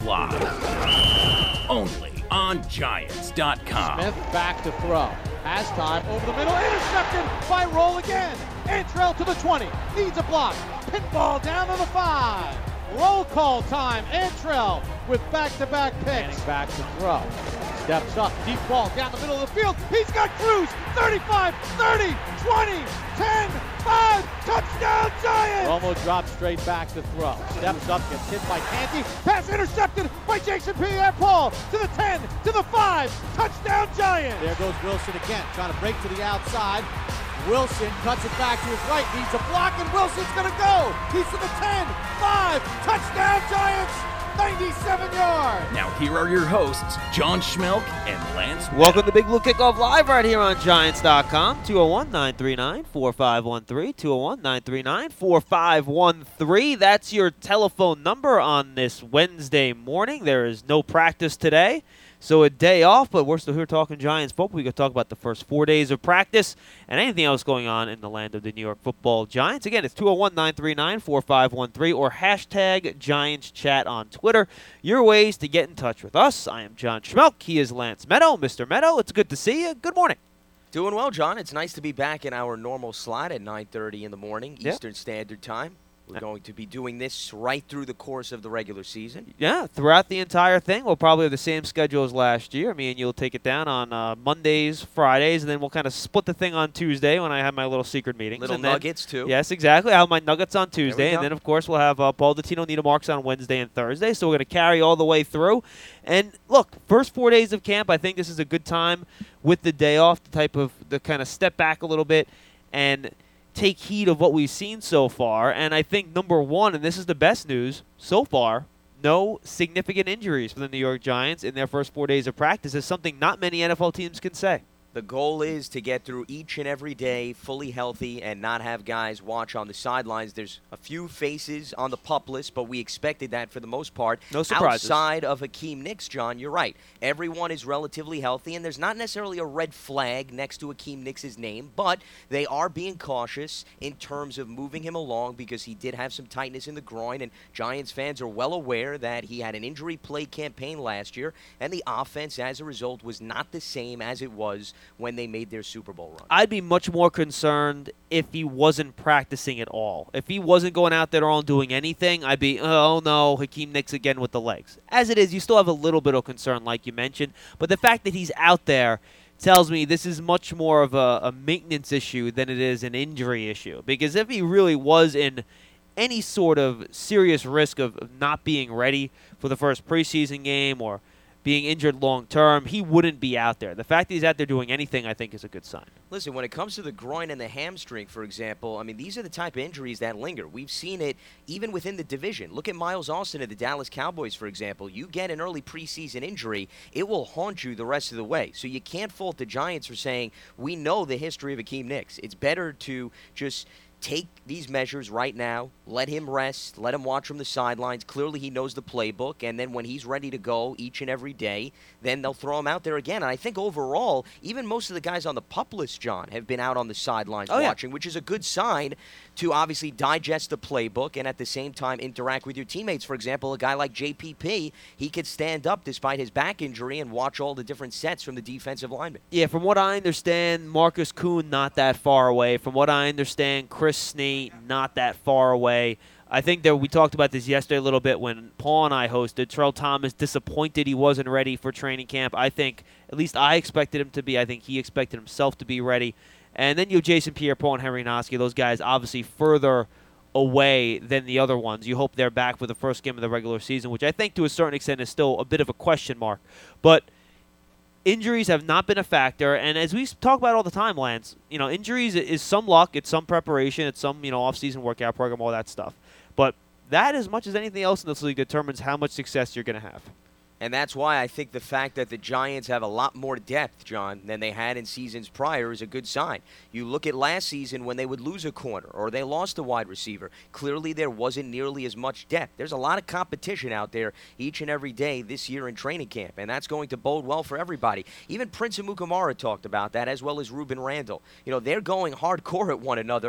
Live. Only on Giants.com. Smith back to throw. Has time over the middle. Intercepted by Roll again. Antrell to the 20. Needs a block. Pinball down to the 5. Roll call time. Antrell with back-to-back picks. Back to throw. Steps up. Deep ball down the middle of the field. He's got Cruz. 35, 30, 20, 10, 5. Touchdown Giants! Romo drops straight back to throw. Steps up. Gets hit by Canty. Pass intercepted by Jason Pierre-Paul. To the 10, to the 5. Touchdown Giants! There goes Wilson again. Trying to break to the outside. Wilson cuts it back to his right, needs a block, and Wilson's going to go. He's to the 10, 5, touchdown Giants, 97 yards. Now here are your hosts, John Schmelk and Lance Meadow. Welcome to Big Blue Kickoff Live right here on Giants.com. 201-939-4513, 201-939-4513. That's your telephone number on this Wednesday morning. There is no practice today. So a day off, but we're still here talking Giants football. We could talk about the first 4 days of practice and anything else going on in the land of the New York Football Giants. Again, it's 201-939-4513 or hashtag Giants Chat on Twitter. Your ways to get in touch with us. I am John Schmelk. He is Lance Meadow. Mr. Meadow, it's good to see you. Good morning. Doing well, John. It's nice to be back in our normal slot at 9:30 in the morning, Eastern Standard Time. We're going to be doing this right through the course of the regular season. Yeah, throughout the entire thing. We'll probably have the same schedule as last year. Me and you'll take it down on Mondays, Fridays, and then we'll kind of split the thing on Tuesday when I have my little secret meetings. Little nuggets, too. Yes, exactly. I'll have my nuggets on Tuesday, and then, of course, we'll have Paul Dottino, Nita Marks on Wednesday and Thursday. So we're going to carry all the way through. And, look, first 4 days of camp, I think this is a good time with the day off, the kind of step back a little bit and take heed of what we've seen so far. And I think number one, and this is the best news so far, no significant injuries for the New York Giants in their first 4 days of practice is something not many NFL teams can say. The goal is to get through each and every day fully healthy and not have guys watch on the sidelines. There's a few faces on the PUP list, but we expected that for the most part. No surprises. Outside of Hakeem Nicks, John, you're right. Everyone is relatively healthy, and there's not necessarily a red flag next to Hakeem Nicks' name, but they are being cautious in terms of moving him along because he did have some tightness in the groin, and Giants fans are well aware that he had an injury-plagued campaign last year, and the offense, as a result, was not the same as it was when they made their Super Bowl run. I'd be much more concerned if he wasn't practicing at all. If he wasn't going out there and doing anything, I'd be, oh no, Hakeem Nicks again with the legs. As it is, you still have a little bit of concern like you mentioned, but the fact that he's out there tells me this is much more of a maintenance issue than it is an injury issue. Because if he really was in any sort of serious risk of not being ready for the first preseason game or being injured long-term, he wouldn't be out there. The fact that he's out there doing anything, I think, is a good sign. Listen, when it comes to the groin and the hamstring, for example, I mean, these are the type of injuries that linger. We've seen it even within the division. Look at Miles Austin of the Dallas Cowboys, for example. You get an early preseason injury, it will haunt you the rest of the way. So you can't fault the Giants for saying, we know the history of Hakeem Nicks. It's better to just take these measures right now, let him rest, let him watch from the sidelines. Clearly he knows the playbook, and then when he's ready to go each and every day, then they'll throw him out there again. And I think overall, even most of the guys on the PUP list, John, have been out on the sidelines watching, which is a good sign to obviously digest the playbook and at the same time interact with your teammates. For example, a guy like JPP, he could stand up despite his back injury and watch all the different sets from the defensive linemen. Yeah, from what I understand, Marcus Kuhn not that far away. From what I understand, Chris Snee not that far away. I think that we talked about this yesterday a little bit when Paul and I hosted. Terrell Thomas disappointed he wasn't ready for training camp. I think, at least I expected him to be. I think he expected himself to be ready. And then you have Jason Pierre-Paul and Henry Noski. Those guys obviously further away than the other ones. You hope they're back for the first game of the regular season, which I think to a certain extent is still a bit of a question mark. But injuries have not been a factor, and as we talk about all the time, Lance, injuries is some luck, it's some preparation, it's some, off-season workout program, all that stuff. But that, as much as anything else in this league, determines how much success you're going to have. And that's why I think the fact that the Giants have a lot more depth, John, than they had in seasons prior is a good sign. You look at last season when they would lose a corner or they lost a wide receiver. Clearly there wasn't nearly as much depth. There's a lot of competition out there each and every day this year in training camp, and that's going to bode well for everybody. Even Prince Amukamara talked about that, as well as Ruben Randall. They're going hardcore at one another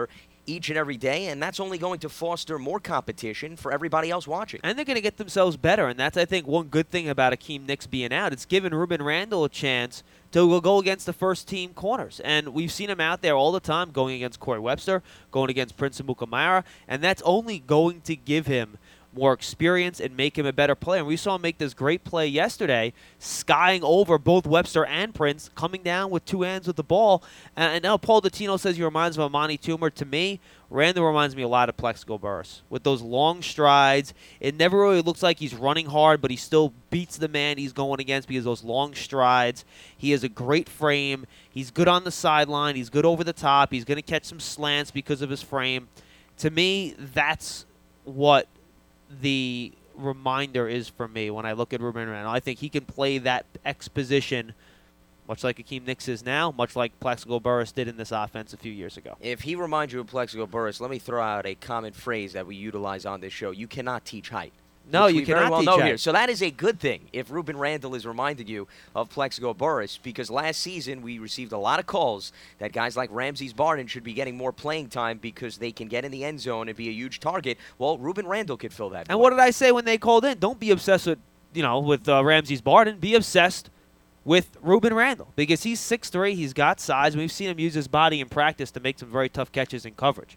each and every day, and that's only going to foster more competition for everybody else watching. And they're going to get themselves better, and that's, I think, one good thing about Akeem Nicks being out. It's given Ruben Randall a chance to go against the first-team corners. And we've seen him out there all the time going against Corey Webster, going against Prince Amukamara, and that's only going to give him more experience and make him a better player. And we saw him make this great play yesterday, skying over both Webster and Prince, coming down with two hands with the ball. And now Paul Dottino says he reminds him of Amani Toomer. To me, Randall reminds me a lot of Plexico Burress. With those long strides, it never really looks like he's running hard, but he still beats the man he's going against because of those long strides. He has a great frame. He's good on the sideline. He's good over the top. He's going to catch some slants because of his frame. To me, that's what the reminder is for me when I look at Ruben Randall. I think he can play that X position much like Akeem Nicks is now, much like Plexico Burress did in this offense a few years ago. If he reminds you of Plexico Burress, let me throw out a common phrase that we utilize on this show. You cannot teach height. No, you very cannot well teach know height. here. So that is a good thing if Ruben Randall is reminding you of Plexico Burress, because last season we received a lot of calls that guys like Ramses Barden should be getting more playing time because they can get in the end zone and be a huge target. Well, Ruben Randall could fill that. And what did I say when they called in? Don't be obsessed with, Ramses Barden. Be obsessed with Ruben Randall because he's 6'3", he's got size, and we've seen him use his body in practice to make some very tough catches in coverage.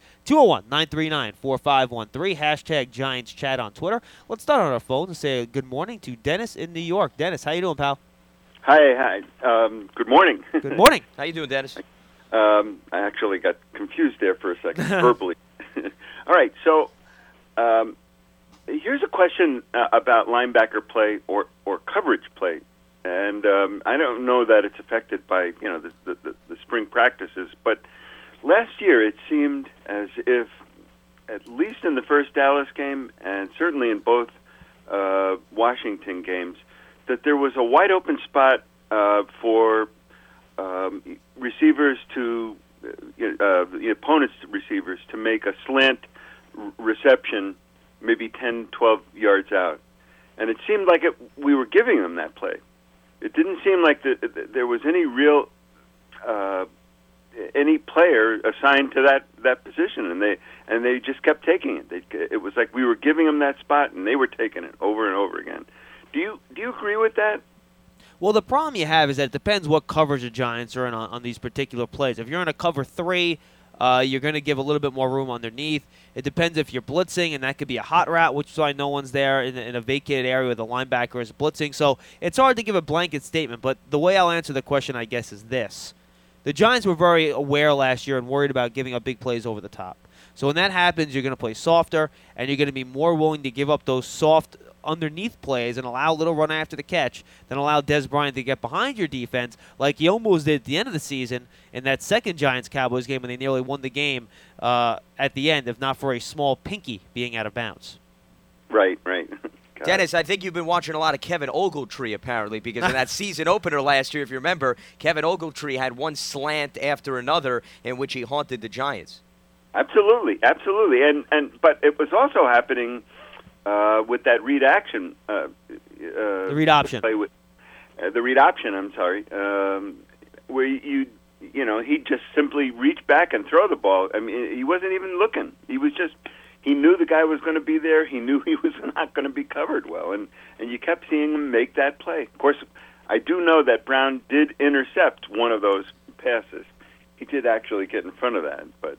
201-939-4513, hashtag Giants Chat on Twitter. Let's start on our phone and say good morning to Dennis in New York. Dennis, how you doing, pal? Hi. Good morning. Good morning. How you doing, Dennis? I actually got confused there for a second, verbally. All right, so here's a question about linebacker play or coverage play. And I don't know that it's affected by the spring practices, but last year it seemed as if, at least in the first Dallas game and certainly in both Washington games, that there was a wide open spot for receivers to the opponent's receivers to make a slant reception, maybe 10, 12 yards out, and it seemed like we were giving them that play. It didn't seem like there was any real any player assigned to that position, and they just kept taking it. It was like we were giving them that spot, and they were taking it over and over again. Do you agree with that? Well, the problem you have is that it depends what coverage the Giants are in on these particular plays. If you're in a cover 3, you're going to give a little bit more room underneath. It depends if you're blitzing, and that could be a hot route, which is why no one's there in a vacated area where the linebacker is blitzing. So it's hard to give a blanket statement, but the way I'll answer the question, I guess, is this. The Giants were very aware last year and worried about giving up big plays over the top. So when that happens, you're going to play softer, and you're going to be more willing to give up those soft underneath plays and allow a little run after the catch than allow Dez Bryant to get behind your defense like he almost did at the end of the season in that second Giants-Cowboys game when they nearly won the game at the end, if not for a small pinky being out of bounds. Right. Dennis, I think you've been watching a lot of Kevin Ogletree, apparently, because in that season opener last year, if you remember, Kevin Ogletree had one slant after another in which he haunted the Giants. Absolutely. But it was also happening with that read action. The read option. The read option, I'm sorry, where he'd just simply reach back and throw the ball. I mean, he wasn't even looking. He knew the guy was going to be there. He knew he was not going to be covered well, and you kept seeing him make that play. Of course, I do know that Brown did intercept one of those passes. He did actually get in front of that, but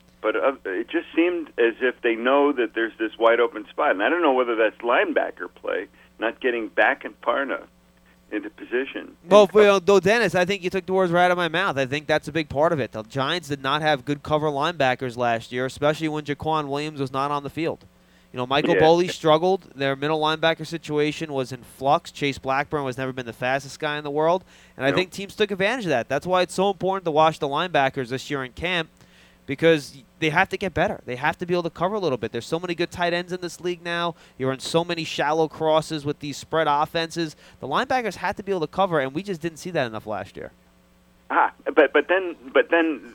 it just seemed as if they know that there's this wide open spot, and I don't know whether that's linebacker play, not getting back and far enough into position. Well, though, Dennis, I think you took the words right out of my mouth. I think that's a big part of it. The Giants did not have good cover linebackers last year, especially when Jaquan Williams was not on the field. Michael Boley struggled. Their middle linebacker situation was in flux. Chase Blackburn has never been the fastest guy in the world, and I think teams took advantage of that. That's why it's so important to watch the linebackers this year in camp, because they have to get better. They have to be able to cover a little bit. There's so many good tight ends in this league now. You're in so many shallow crosses with these spread offenses. The linebackers have to be able to cover, and we just didn't see that enough last year. But then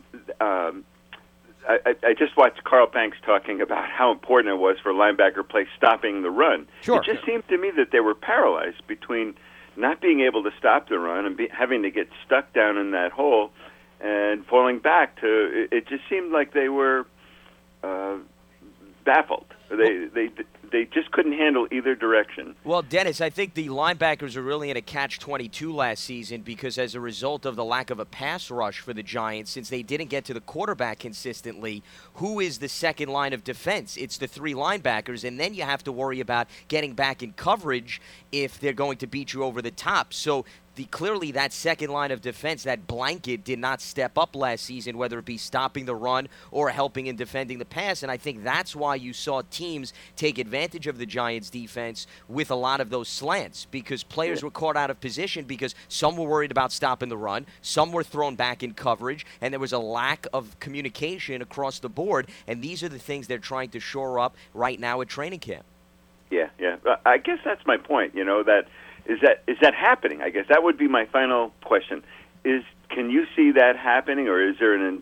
I just watched Carl Banks talking about how important it was for linebacker play stopping the run. Sure. It just seemed to me that they were paralyzed between not being able to stop the run and having to get stuck down in that hole and falling back to. It just seemed like they were baffled. They just couldn't handle either direction. Well, Dennis, I think the linebackers are really in a catch-22 last season because as a result of the lack of a pass rush for the Giants, since they didn't get to the quarterback consistently, who is the second line of defense? It's the three linebackers, and then you have to worry about getting back in coverage if they're going to beat you over the top. So clearly that second line of defense, that blanket, did not step up last season, whether it be stopping the run or helping in defending the pass. And I think that's why you saw teams take advantage of the Giants' defense with a lot of those slants, because players were caught out of position because some were worried about stopping the run, some were thrown back in coverage, and there was a lack of communication across the board. And these are the things they're trying to shore up right now at training camp. Yeah. I guess that's my point, that is that happening? I guess that would be my final question. Can you see that happening, or is there an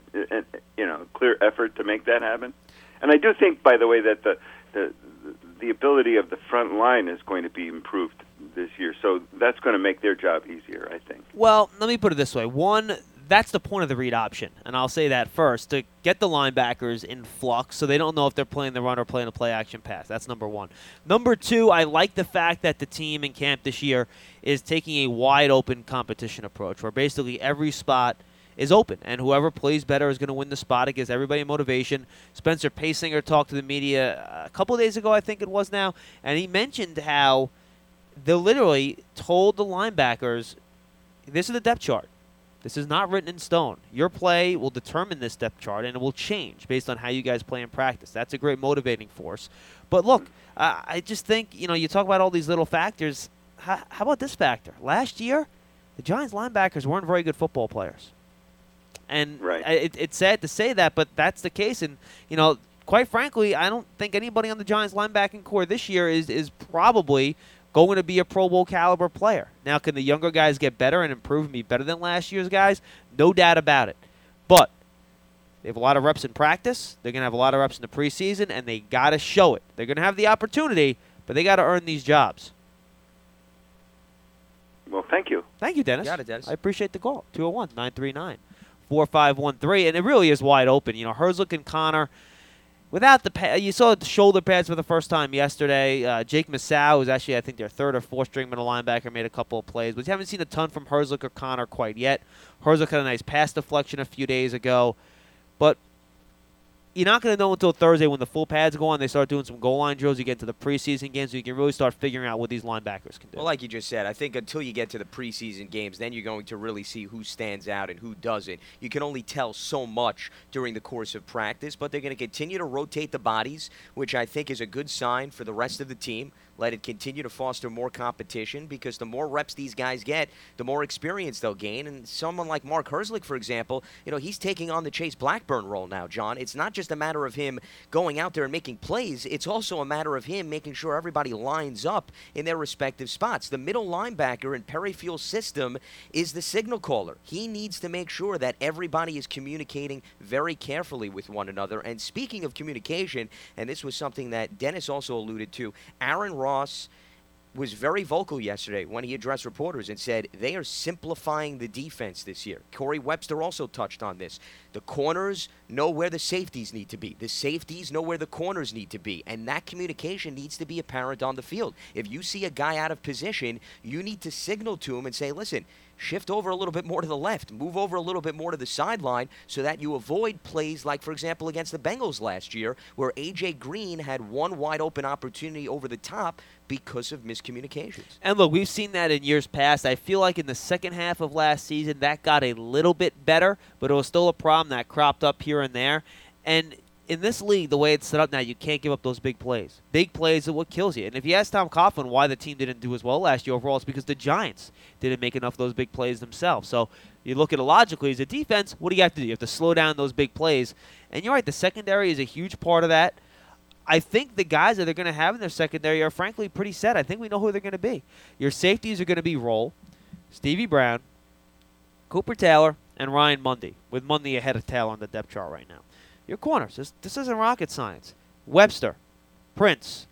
clear effort to make that happen? And I do think, by the way, that the ability of the front line is going to be improved this year, so that's going to make their job easier, I think. Well, let me put it this way. One, that's the point of the read option, and I'll say that first, to get the linebackers in flux so they don't know if they're playing the run or playing a play-action pass. That's number one. Number two, I like the fact that the team in camp this year is taking a wide-open competition approach where basically every spot is open, and whoever plays better is going to win the spot. It gives everybody motivation. Spencer Pasinger talked to the media a couple of days ago, I think it was now, and he mentioned how they literally told the linebackers, this is the depth chart. This is not written in stone. Your play will determine this depth chart, and it will change based on how you guys play in practice. That's a great motivating force. But look, I just think, you talk about all these little factors. How about this factor? Last year, the Giants linebackers weren't very good football players. And right. It's sad to say that, but that's the case. And, quite frankly, I don't think anybody on the Giants linebacking core this year is probably going to be a Pro Bowl caliber player. Now, can the younger guys get better and improve and be better than last year's guys? No doubt about it. But they have a lot of reps in practice. They're going to have a lot of reps in the preseason, and they got to show it. They're going to have the opportunity, but they got to earn these jobs. Well, thank you. Thank you, Dennis. Got it, Dennis. I appreciate the call. 201-939-4513. And it really is wide open. Herzlich and Connor, without you saw the shoulder pads for the first time yesterday. Jake Masau, who's actually, I think, their third or fourth string middle linebacker, made a couple of plays. But you haven't seen a ton from Herzlich or Connor quite yet. Herzlich had a nice pass deflection a few days ago. But you're not going to know until Thursday when the full pads go on. They start doing some goal line drills. You get into the preseason games, so you can really start figuring out what these linebackers can do. Well, like you just said, I think until you get to the preseason games, then you're going to really see who stands out and who doesn't. You can only tell so much during the course of practice, but they're going to continue to rotate the bodies, which I think is a good sign for the rest of the team. Let it continue to foster more competition, because the more reps these guys get, the more experience they'll gain. And someone like Mark Herzlich, for example, he's taking on the Chase Blackburn role now, John. It's not just a matter of him going out there and making plays. It's also a matter of him making sure everybody lines up in their respective spots. The middle linebacker in Perry Fewell's system is the signal caller. He needs to make sure that everybody is communicating very carefully with one another. And speaking of communication, and this was something that Dennis also alluded to, Aaron Ross was very vocal yesterday when he addressed reporters and said they are simplifying the defense this year. Corey Webster also touched on this. The corners know where the safeties need to be. The safeties know where the corners need to be. And that communication needs to be apparent on the field. If you see a guy out of position, you need to signal to him and say, listen, shift over a little bit more to the left, move over a little bit more to the sideline so that you avoid plays like, for example, against the Bengals last year, where A.J. Green had one wide open opportunity over the top because of miscommunications. And look, we've seen that in years past. I feel like in the second half of last season, that got a little bit better, but it was still a problem that cropped up here and there. And in this league, the way it's set up now, you can't give up those big plays. Big plays are what kills you. And if you ask Tom Coughlin why the team didn't do as well last year overall, it's because the Giants didn't make enough of those big plays themselves. So you look at it logically as a defense, what do you have to do? You have to slow down those big plays. And you're right, the secondary is a huge part of that. I think the guys that they're going to have in their secondary are, frankly, pretty set. I think we know who they're going to be. Your safeties are going to be Roll, Stevie Brown, Cooper Taylor, and Ryan Mundy, with Mundy ahead of Taylor on the depth chart right now. Your corners, this isn't rocket science. Webster, Prince,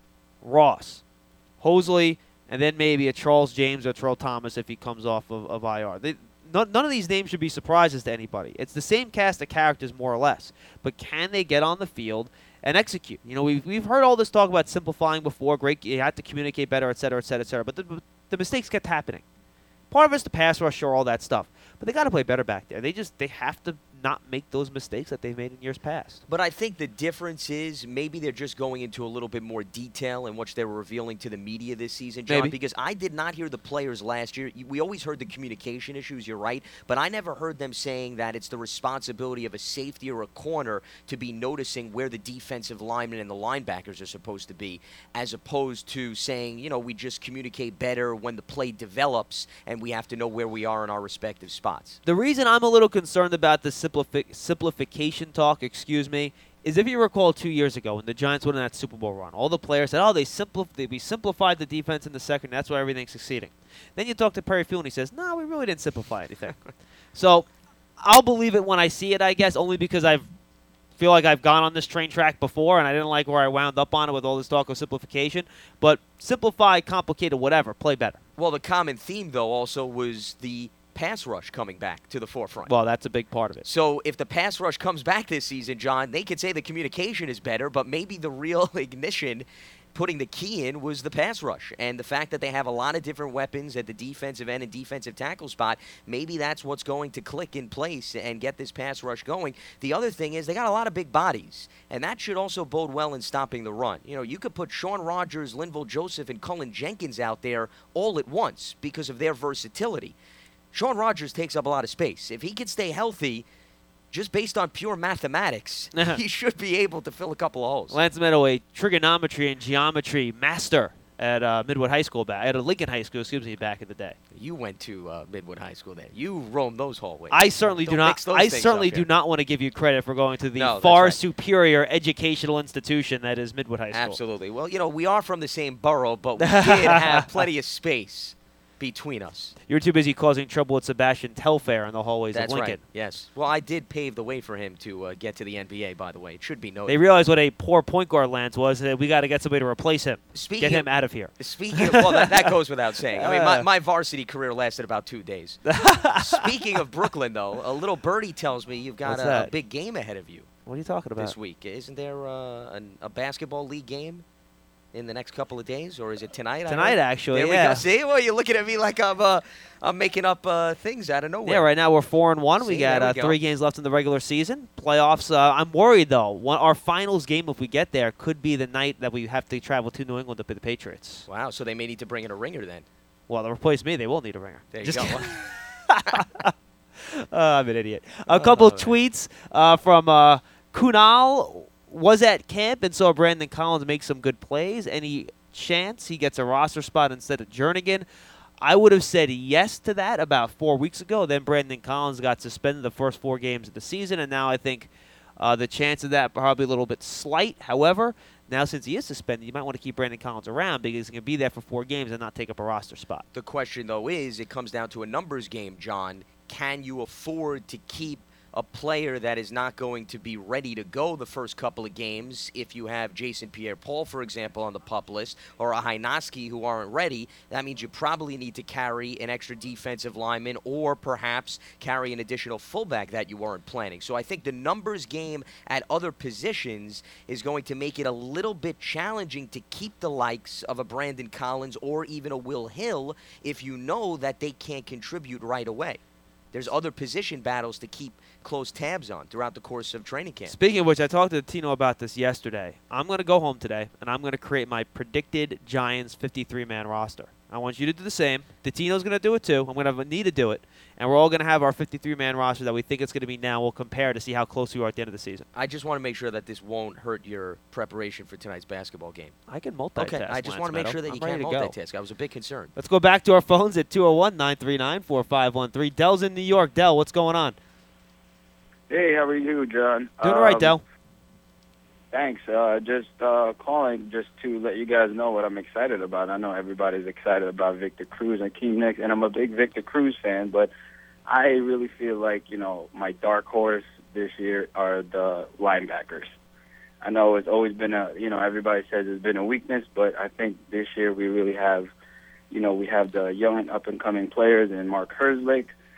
Ross, Hosley, and then maybe a Charles James or Terrell Thomas if he comes off of IR. none of these names should be surprises to anybody. It's the same cast of characters, more or less. But can they get on the field and execute? You know, we've heard all this talk about simplifying before. Great, you have to communicate better, et cetera, et cetera, et cetera. But the mistakes kept happening. Part of it's the pass rush, sure, all that stuff. But they got to play better back there. They have to not make those mistakes that they've made in years past. But I think the difference is maybe they're just going into a little bit more detail in which they were revealing to the media this season, John, Maybe. because I did not hear the players last year. We always heard the communication issues, you're right, but I never heard them saying that it's the responsibility of a safety or a corner to be noticing where the defensive linemen and the linebackers are supposed to be, as opposed to saying, you know, we just communicate better when the play develops and we have to know where we are in our respective spots. The reason I'm a little concerned about the simplification talk, is if you recall 2 years ago when the Giants went on that Super Bowl run, all the players said, we simplified the defense in the second, that's why everything's succeeding. Then you talk to Perry Fuel and he says, no, we really didn't simplify anything. So I'll believe it when I see it, I guess, only because I feel like I've gone on this train track before and I didn't like where I wound up on it with all this talk of simplification. But simplify, complicated, whatever, play better. Well, the common theme, though, also was the pass rush coming back to the forefront. Well, that's a big part of it. So if the pass rush comes back this season, John, they could say the communication is better, but maybe the real ignition, putting the key in, was the pass rush. And the fact that they have a lot of different weapons at the defensive end and defensive tackle spot, maybe that's what's going to click in place and get this pass rush going. The other thing is they got a lot of big bodies, and that should also bode well in stopping the run. You know, you could put Shaun Rogers, Linval Joseph, and Cullen Jenkins out there all at once because of their versatility. Shaun Rogers takes up a lot of space. If he can stay healthy, just based on pure mathematics, he should be able to fill a couple of holes. Lance Meadow, a trigonometry and geometry master at Midwood High School, at Lincoln High School, back in the day. You went to Midwood High School there. You roamed those hallways. I certainly do not want to give you credit for going to the far superior educational institution that is Midwood High School. Absolutely. Well, you know, we are from the same borough, but we did have plenty of space between us. You were too busy causing trouble with Sebastian Telfair in the hallways of Lincoln. That's right, yes. Well, I did pave the way for him to get to the NBA, by the way. It should be noted. They realized what a poor point guard Lance was. We got to get somebody to replace him. Get him out of here. Well, that goes without saying. I mean, my varsity career lasted about 2 days. Speaking of Brooklyn, though, a little birdie tells me you've got a big game ahead of you. What are you talking about? This week. Isn't there a basketball league game in the next couple of days, or is it tonight? Tonight, actually. There we go. See, well, you're looking at me like I'm making up things out of nowhere. Yeah, right now we're 4-1. We got 3 games left in the regular season. Playoffs. I'm worried though. Our finals game, if we get there, could be the night that we have to travel to New England to play the Patriots. Wow. So they may need to bring in a ringer then. Well, to replace me, they will need a ringer. There you go. I'm an idiot. A couple tweets from Kunal. Was at camp and saw Brandon Collins make some good plays. Any chance he gets a roster spot instead of Jernigan? I would have said yes to that about 4 weeks ago. Then Brandon Collins got suspended the first 4 games of the season, and now I think the chance of that probably a little bit slight. However, now since he is suspended, you might want to keep Brandon Collins around because he's going to be there for 4 games and not take up a roster spot. The question, though, is it comes down to a numbers game, John. Can you afford to keep a player that is not going to be ready to go the first couple of games if you have Jason Pierre-Paul, for example, on the PUP list, or a Hynoski who aren't ready? That means you probably need to carry an extra defensive lineman or perhaps carry an additional fullback that you weren't planning. So I think the numbers game at other positions is going to make it a little bit challenging to keep the likes of a Brandon Collins or even a Will Hill if you know that they can't contribute right away. There's other position battles to keep close tabs on throughout the course of training camp. Speaking of which, I talked to Tino about this yesterday. I'm going to go home today, and I'm going to create my predicted Giants 53-man roster. I want you to do the same. Tino's going to do it too. I'm going to have Anita to do it. And we're all going to have our 53-man roster that we think it's going to be now. We'll compare to see how close we are at the end of the season. I just want to make sure that this won't hurt your preparation for tonight's basketball game. I can multitask. Okay, I just want to make sure that you can multitask. I was a bit concerned. Let's go back to our phones at 201-939-4513. Dell's in New York. Dell, what's going on? Hey, how are you, John? Doing all right, Dell. Thanks. Just calling just to let you guys know what I'm excited about. I know everybody's excited about Victor Cruz and Keem Nicks, and I'm a big Victor Cruz fan, but I really feel like, you know, my dark horse this year are the linebackers. I know it's always been everybody says it's been a weakness, but I think this year we really have, we have the young up-and-coming players in Mark Herzlich,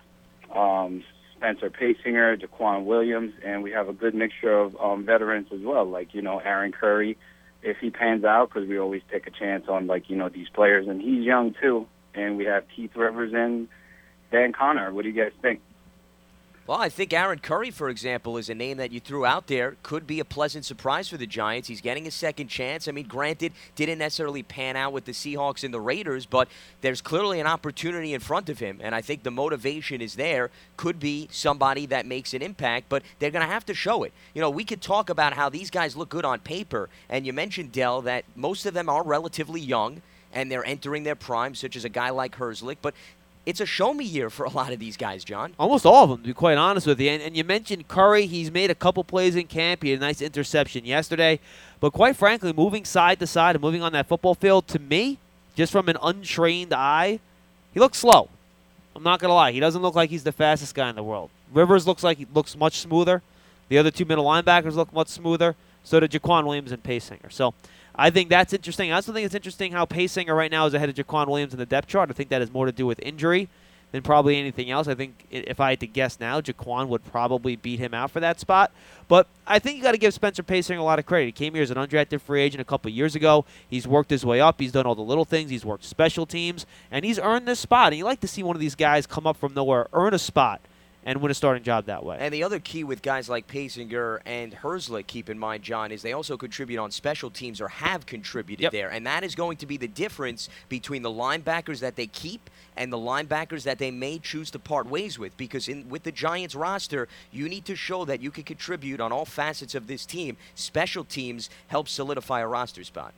Spencer Pasinger, Jaquan Williams, and we have a good mixture of veterans as well, like, Aaron Curry, if he pans out, because we always take a chance on, these players, and he's young too. And we have Keith Rivers and Dan Connor. What do you guys think? Well, I think Aaron Curry, for example, is a name that you threw out there. Could be a pleasant surprise for the Giants. He's getting a second chance. I mean, granted, didn't necessarily pan out with the Seahawks and the Raiders, but there's clearly an opportunity in front of him, and I think the motivation is there. Could be somebody that makes an impact, but they're going to have to show it. We could talk about how these guys look good on paper, and you mentioned, Dell, that most of them are relatively young, and they're entering their prime, such as a guy like Herzlich, but it's a show-me year for a lot of these guys, John. Almost all of them, to be quite honest with you. And you mentioned Curry. He's made a couple plays in camp. He had a nice interception yesterday. But quite frankly, moving side to side and moving on that football field, to me, just from an untrained eye, he looks slow. I'm not going to lie. He doesn't look like he's the fastest guy in the world. Rivers looks like he looks much smoother. The other two middle linebackers look much smoother. So did Jaquan Williams and Pasinger. So I think that's interesting. I also think it's interesting how Pasinger right now is ahead of Jaquan Williams in the depth chart. I think that has more to do with injury than probably anything else. I think if I had to guess now, Jaquan would probably beat him out for that spot. But I think you got to give Spencer Pasinger a lot of credit. He came here as an undrafted free agent a couple years ago. He's worked his way up. He's done all the little things. He's worked special teams, and he's earned this spot. And you like to see one of these guys come up from nowhere, earn a spot, and win a starting job that way. And the other key with guys like Pasinger and Herzlich, keep in mind, John, is they also contribute on special teams or have contributed there. And that is going to be the difference between the linebackers that they keep and the linebackers that they may choose to part ways with. Because with the Giants roster, you need to show that you can contribute on all facets of this team. Special teams help solidify a roster spot.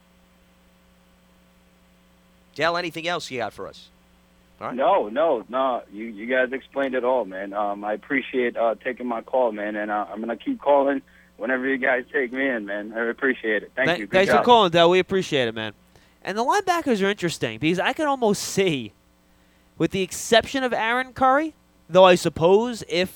Dell, anything else you got for us? Right. No. You guys explained it all, man. I appreciate taking my call, man, and I'm going to keep calling whenever you guys take me in, man. I appreciate it. Thank you. Good Thanks job. for calling, Del. We appreciate it, man. And the linebackers are interesting because I can almost see, with the exception of Aaron Curry, though I suppose if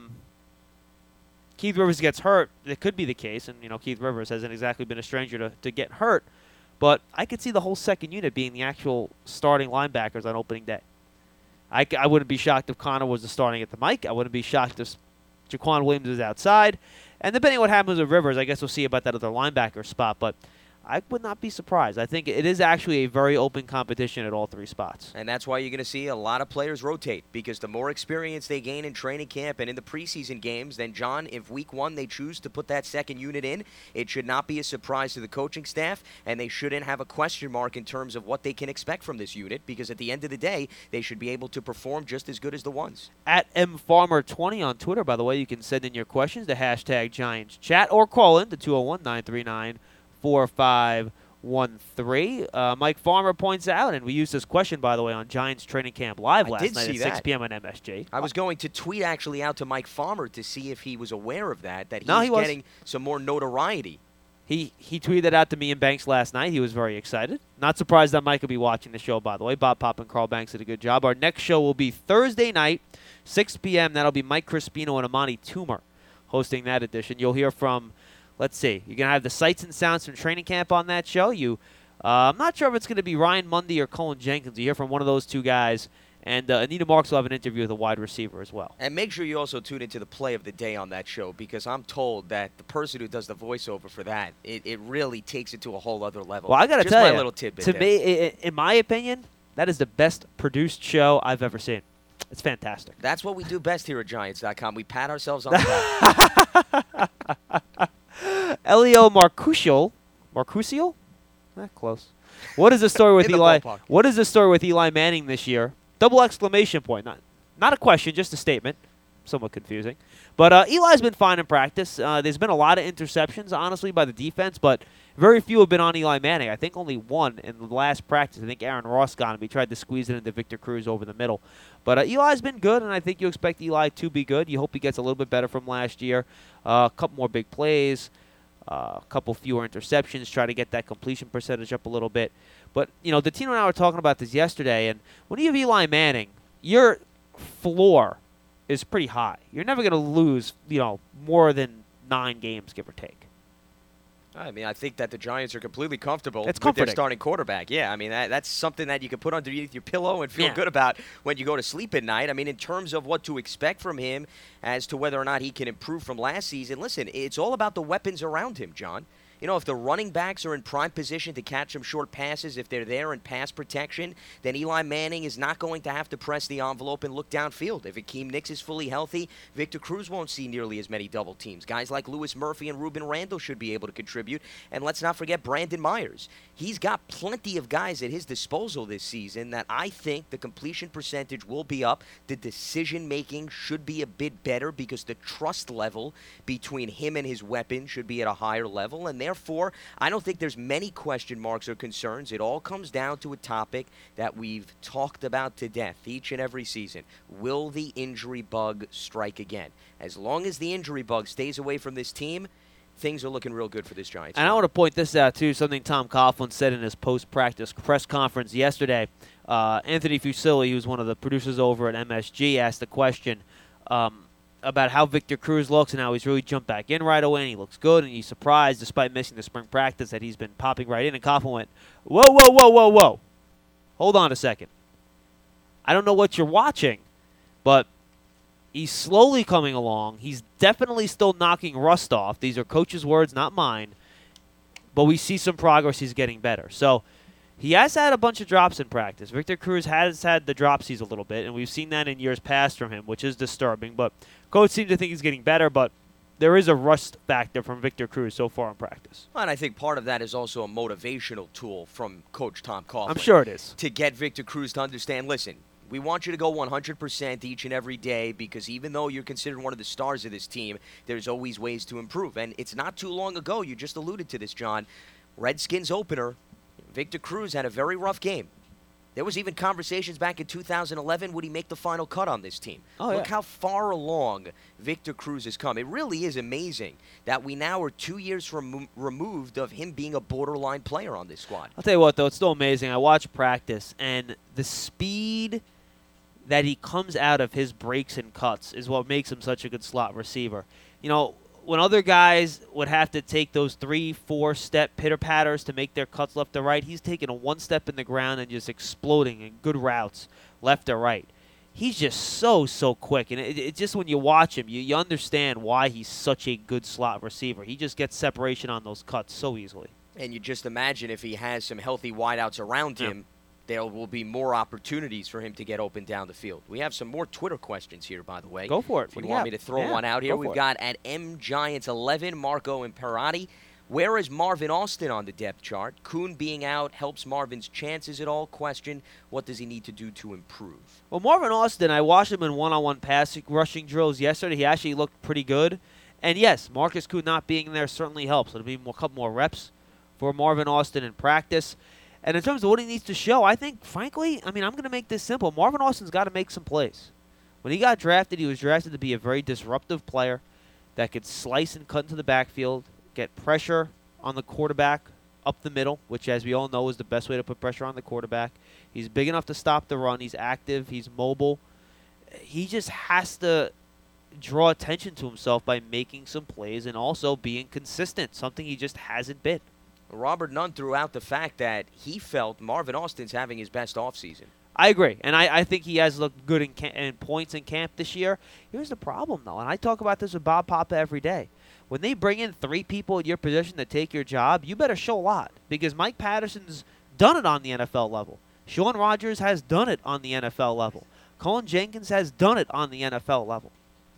Keith Rivers gets hurt, it could be the case, and Keith Rivers hasn't exactly been a stranger to getting hurt, but I could see the whole second unit being the actual starting linebackers on opening day. I wouldn't be shocked if Connor was the starting at the mic. I wouldn't be shocked if Jaquan Williams was outside. And depending on what happens with Rivers, I guess we'll see about that other linebacker spot. But I would not be surprised. I think it is actually a very open competition at all three spots. And that's why you're going to see a lot of players rotate, because the more experience they gain in training camp and in the preseason games, then, John, if week one they choose to put that second unit in, it should not be a surprise to the coaching staff, and they shouldn't have a question mark in terms of what they can expect from this unit, because at the end of the day, they should be able to perform just as good as the ones. At MFarmer20 on Twitter, by the way, you can send in your questions to hashtag Giants Chat or call in to 201-939-4513. Mike Farmer points out, and we used this question, by the way, on Giants Training Camp Live last night at 6 p.m. on MSG. I was going to tweet actually out to Mike Farmer to see if he was aware of that he's getting some more notoriety. He tweeted that out to me and Banks last night. He was very excited. Not surprised that Mike will be watching the show, by the way. Bob Pop and Carl Banks did a good job. Our next show will be Thursday night, 6 p.m. That'll be Mike Crispino and Amani Toomer hosting that edition. You'll hear from... Let's see. You're going to have the sights and sounds from training camp on that show. I'm not sure if it's going to be Ryan Mundy or Colin Jenkins. You hear from one of those two guys. And Anita Marks will have an interview with a wide receiver as well. And make sure you also tune into the play of the day on that show, because I'm told that the person who does the voiceover for that, it really takes it to a whole other level. Well, I got to tell you, my little tidbit to there. me, in my opinion, that is the best produced show I've ever seen. It's fantastic. That's what we do best here at Giants.com. We pat ourselves on the back. Elio Marcusio? Close. What is the story with Eli? What is the story with Eli Manning this year? Double exclamation point. Not a question, just a statement. Somewhat confusing. But Eli's been fine in practice. There's been a lot of interceptions, honestly, by the defense, but very few have been on Eli Manning. I think only one in the last practice. I think Aaron Ross got him. He tried to squeeze it into Victor Cruz over the middle. But Eli's been good, and I think you expect Eli to be good. You hope he gets a little bit better from last year. A couple more big plays. A couple fewer interceptions, try to get that completion percentage up a little bit. But, Datino and I were talking about this yesterday, and when you have Eli Manning, your floor is pretty high. You're never going to lose, more than 9 games, give or take. I mean, I think that the Giants are completely comfortable It's with comforting. their starting quarterback. Yeah, I mean, that's something that you can put underneath your pillow and feel good about when you go to sleep at night. I mean, in terms of what to expect from him as to whether or not he can improve from last season, listen, it's all about the weapons around him, John. You know, if the running backs are in prime position to catch some short passes, if they're there in pass protection, then Eli Manning is not going to have to press the envelope and look downfield. If Akeem Nicks is fully healthy, Victor Cruz won't see nearly as many double teams. Guys like Louis Murphy and Ruben Randall should be able to contribute. And let's not forget Brandon Myers. He's got plenty of guys at his disposal this season that I think the completion percentage will be up. The decision-making should be a bit better because the trust level between him and his weapon should be at a higher level. And therefore, I don't think there's many question marks or concerns. It all comes down to a topic that we've talked about to death each and every season. Will the injury bug strike again? As long as the injury bug stays away from this team, things are looking real good for this Giants. And I want to point this out, too, something Tom Coughlin said in his post-practice press conference yesterday. Anthony Fusilli, who's one of the producers over at MSG, asked a question about how Victor Cruz looks and how he's really jumped back in right away, and he looks good, and he's surprised, despite missing the spring practice, that he's been popping right in. And Coughlin went, whoa, whoa, whoa, whoa, whoa. Hold on a second. I don't know what you're watching, but he's slowly coming along. He's definitely still knocking rust off. These are coach's words, not mine. But we see some progress. He's getting better. So he has had a bunch of drops in practice. Victor Cruz has had the dropsies a little bit, and we've seen that in years past from him, which is disturbing. But coach seems to think he's getting better, but there is a rust factor from Victor Cruz so far in practice. And I think part of that is also a motivational tool from Coach Tom Coughlin. I'm sure it is. To get Victor Cruz to understand, listen, we want you to go 100% each and every day because even though you're considered one of the stars of this team, there's always ways to improve. And it's not too long ago, you just alluded to this, John, Redskins opener, Victor Cruz had a very rough game. There was even conversations back in 2011, would he make the final cut on this team? Look how far along Victor Cruz has come. It really is amazing that we now are 2 years removed of him being a borderline player on this squad. I'll tell you what, though, it's still amazing. I watch practice, and the speed that he comes out of his breaks and cuts is what makes him such a good slot receiver. You know, when other guys would have to take those 3-4 step pitter-patters to make their cuts left to right, he's taking a one step in the ground and just exploding in good routes left to right. He's just so quick. And it just when you watch him, you understand why he's such a good slot receiver. He just gets separation on those cuts so easily. And you just imagine if he has some healthy wideouts around him, there will be more opportunities for him to get open down the field. We have some more Twitter questions here, by the way. Go for it. If you want me to throw one out here, we've got at MGiants11, Marco Imperati. Where is Marvin Austin on the depth chart? Kuhn being out helps Marvin's chances at all? Question, what does he need to do to improve? Well, Marvin Austin, I watched him in one-on-one pass rushing drills yesterday. He actually looked pretty good. And, yes, Marcus Kuhn not being there certainly helps. It'll be a couple more reps for Marvin Austin in practice. And in terms of what he needs to show, I think, frankly, I'm going to make this simple. Marvin Austin's got to make some plays. When he got drafted, he was drafted to be a very disruptive player that could slice and cut into the backfield, get pressure on the quarterback up the middle, which, as we all know, is the best way to put pressure on the quarterback. He's big enough to stop the run. He's active. He's mobile. He just has to draw attention to himself by making some plays and also being consistent, something he just hasn't been. Robert Nunn threw out the fact that he felt Marvin Austin's having his best offseason. I agree, and I think he has looked good in points in camp this year. Here's the problem, though, and I talk about this with Bob Papa every day. When they bring in 3 people at your position to take your job, you better show a lot because Mike Patterson's done it on the NFL level. Sean Rogers has done it on the NFL level. Colin Jenkins has done it on the NFL level.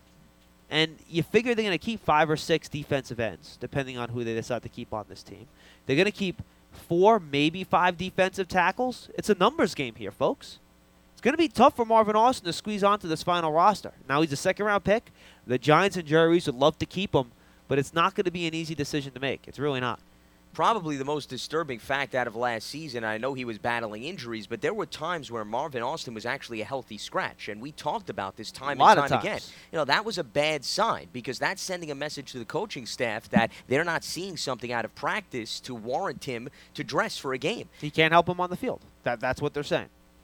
And you figure they're going to keep 5 or 6 defensive ends, depending on who they decide to keep on this team. They're going to keep 4, maybe 5 defensive tackles. It's a numbers game here, folks. It's going to be tough for Marvin Austin to squeeze onto this final roster. Now he's a second-round pick. The Giants and Jerry Reese would love to keep him, but it's not going to be an easy decision to make. It's really not. Probably the most disturbing fact out of last season, I know he was battling injuries, but there were times where Marvin Austin was actually a healthy scratch, and we talked about this time and time again. You know, that was a bad sign because that's sending a message to the coaching staff that they're not seeing something out of practice to warrant him to dress for a game. He can't help him on the field. That's what they're saying.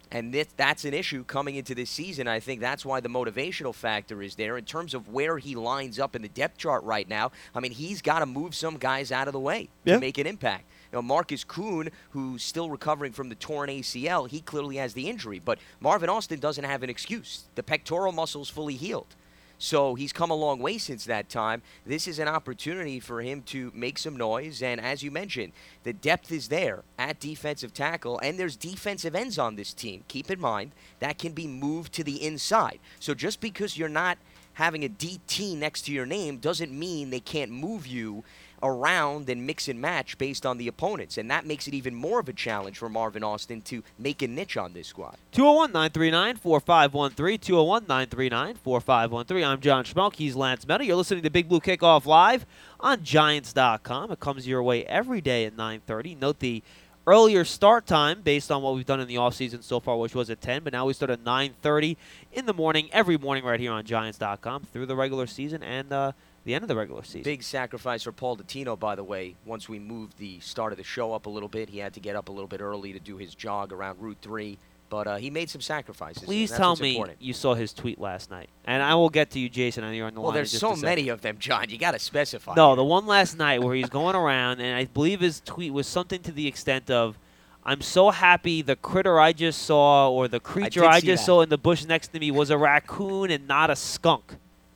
And that's an issue coming into this season. I think that's why the motivational factor is there in terms of where he lines up in the depth chart right now. I mean, he's got to move some guys out of the way to make an impact. You know, Marcus Kuhn, who's still recovering from the torn ACL, he clearly has the injury. But Marvin Austin doesn't have an excuse. The pectoral muscle's fully healed. So he's come a long way since that time. This is an opportunity for him to make some noise. And as you mentioned, the depth is there at defensive tackle, and there's defensive ends on this team. Keep in mind, that can be moved to the inside. So just because you're not having a DT next to your name doesn't mean they can't move you around and mix and match based on the opponents. And that makes it even more of a challenge for Marvin Austin to make a niche on this squad. 201-939-4513, 201-939-4513. I'm John Schmelk. He's Lance Meadow. You're listening to Big Blue Kickoff live on Giants.com. It comes your way every day at 9:30. Note the earlier start time based on what we've done in the offseason so far, which was at 10, but now we start at 9:30 in the morning, every morning right here on Giants.com through the regular season and the end of the regular season. Big sacrifice for Paul Dottino, by the way. Once we moved the start of the show up a little bit, he had to get up a little bit early to do his jog around Route 3. But he made some sacrifices. Please tell me you saw his tweet last night. And I will get to you, Jason, on you're on the line. Well, there's so many of them, John. You got to specify. No, the one last night where he's going around, and I believe his tweet was something to the extent of, I'm so happy the critter I just saw or the creature I just saw in the bush next to me was a raccoon and not a skunk.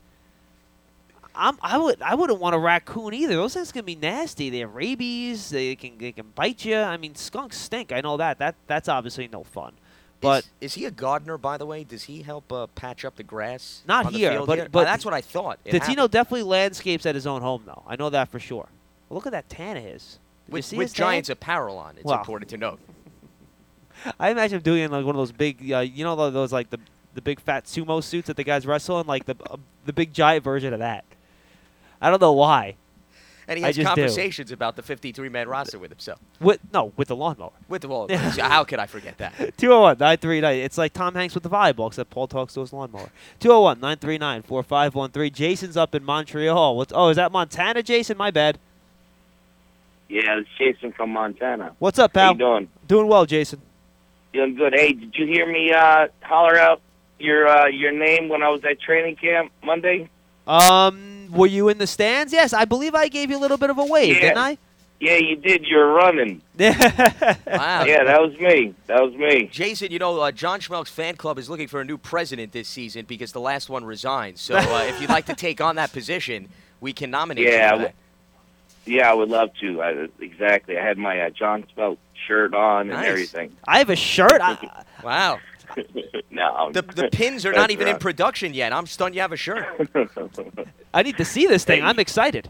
I wouldn't want a raccoon either. Those things can be nasty. They have rabies. They can bite you. I mean, skunks stink. I know that. That's obviously no fun. But is he a gardener, by the way? Does he help patch up the grass? Not on here, the field but here? but that's what I thought. Dottino definitely landscapes at his own home, though. I know that for sure. Well, look at that tan of his. With Giants apparel on, it's important to note. I imagine him doing it in like one of those big, those like the big fat sumo suits that the guys wrestle in, like the big giant version of that. I don't know why. And he has conversations about the 53-man roster with himself. With the lawnmower. With the lawnmower. How could I forget that? 201-939. It's like Tom Hanks with the volleyball, except Paul talks to his lawnmower. 201-939-4513. Jason's up in Montreal. Is that Montana, Jason? My bad. Yeah, it's Jason from Montana. What's up, pal? How you doing? Doing well, Jason. Doing good. Hey, did you hear me holler out your name when I was at training camp Monday? Were you in the stands? Yes, I believe I gave you a little bit of a wave, didn't I? Yeah, you did. You were running. Wow. Yeah, that was me. Jason, John Schmelk's fan club is looking for a new president this season because the last one resigned. So if you'd like to take on that position, we can nominate you for that. Yeah, I would love to. Exactly. I had my John Schmelk shirt on and everything. I have a shirt? Wow. No. The pins are not even in production yet. I'm stunned you have a shirt. I need to see this thing. I'm excited.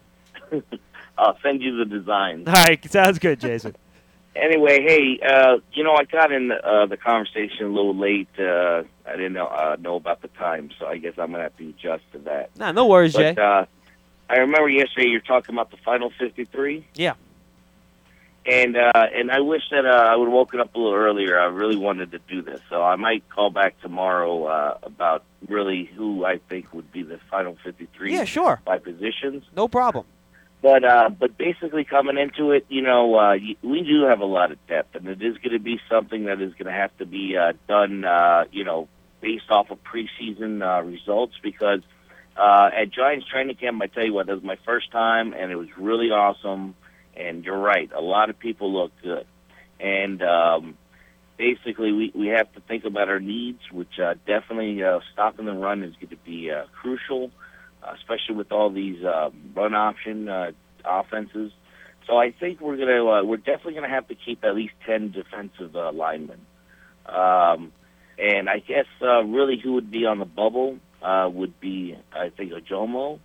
I'll send you the design. All right. Sounds good, Jason. Anyway, hey, I got in the conversation a little late. I didn't know about the time, so I guess I'm going to have to adjust to that. No worries, Jay. I remember yesterday you were talking about the Final 53. Yeah. And I wish that I would have woken up a little earlier. I really wanted to do this. So I might call back tomorrow about really who I think would be the Final 53 yeah, sure. by positions. No problem. But basically coming into it, we do have a lot of depth, and it is going to be something that is going to have to be done, based off of preseason results because at Giants training camp, I tell you what, that was my first time, and it was really awesome. And you're right, a lot of people look good. And basically we have to think about our needs, which definitely stopping the run is going to be crucial, especially with all these run option offenses. So I think we're definitely going to have to keep at least 10 defensive linemen. And I guess really who would be on the bubble would be, I think, Ojomo.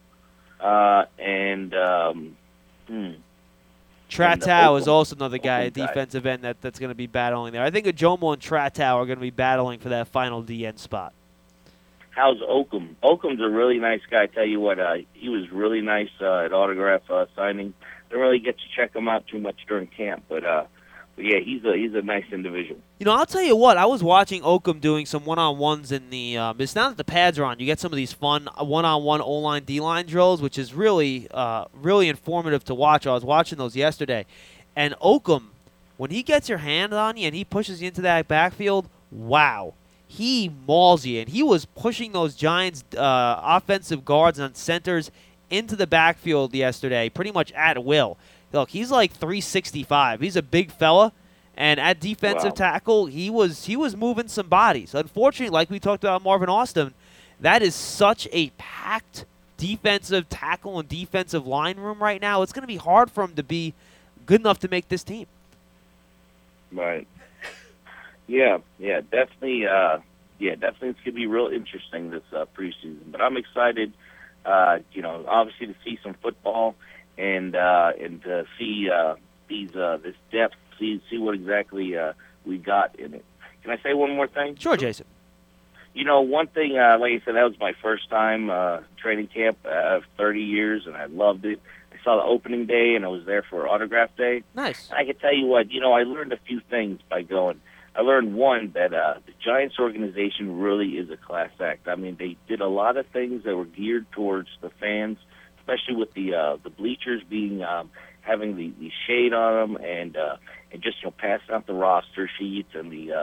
Tratow is also another guy, a defensive end that's going to be battling there. I think Ojomo and Tratow are going to be battling for that final DN spot. How's Oakham? Oakham's a really nice guy. I tell you what, he was really nice at autograph signing. Didn't really get to check him out too much during camp, but yeah, he's a nice individual. I'll tell you what. I was watching Oakham doing some one-on-ones in the. It's now that the pads are on, you get some of these fun one-on-one O-line, D-line drills, which is really, really informative to watch. I was watching those yesterday, and Oakham, when he gets your hand on you and he pushes you into that backfield, wow. He mauls you, and he was pushing those Giants offensive guards and centers into the backfield yesterday pretty much at will. Look, he's like 365. He's a big fella, and at defensive tackle, he was moving some bodies. Unfortunately, like we talked about Marvin Austin, that is such a packed defensive tackle and defensive line room right now. It's going to be hard for him to be good enough to make this team. Right. Yeah, definitely. Definitely, it's going to be real interesting this preseason. But I'm excited, obviously to see some football and to see this depth, see what exactly we got in it. Can I say one more thing? Sure, Jason. One thing, like I said, that was my first time training camp of 30 years, and I loved it. I saw the opening day, and I was there for autograph day. Nice. I can tell you what, I learned a few things by going. I learned, one, that the Giants organization really is a class act. I mean, they did a lot of thants that were geared towards the fans, especially with the bleachers being having the shade on them, and just passing out the roster sheets and the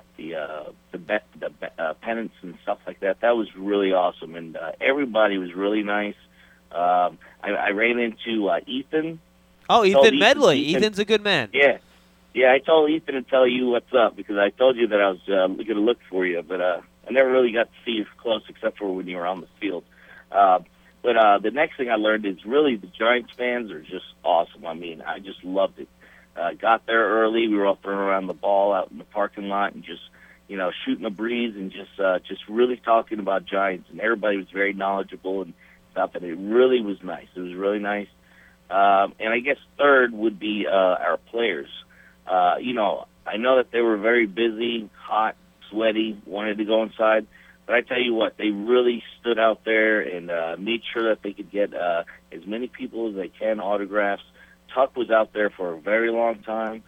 pennants and stuff like that. That was really awesome, and everybody was really nice. I ran into Ethan. Oh, Ethan Medley. Ethan's a good man. Yeah, I told Ethan to tell you what's up because I told you that I was going to look for you, but I never really got to see you close except for when you were on the field. But the next thing I learned is really the Giants fans are just awesome. I mean, I just loved it. Got there early. We were all throwing around the ball out in the parking lot and just, shooting the breeze and just really talking about Giants. And everybody was very knowledgeable and stuff, and it really was nice. It was really nice. And I guess third would be our players. I know that they were very busy, hot, sweaty, wanted to go inside. But I tell you what, they really stood out there and made sure that they could get as many people as they can autographs. Tuck was out there for a very long time.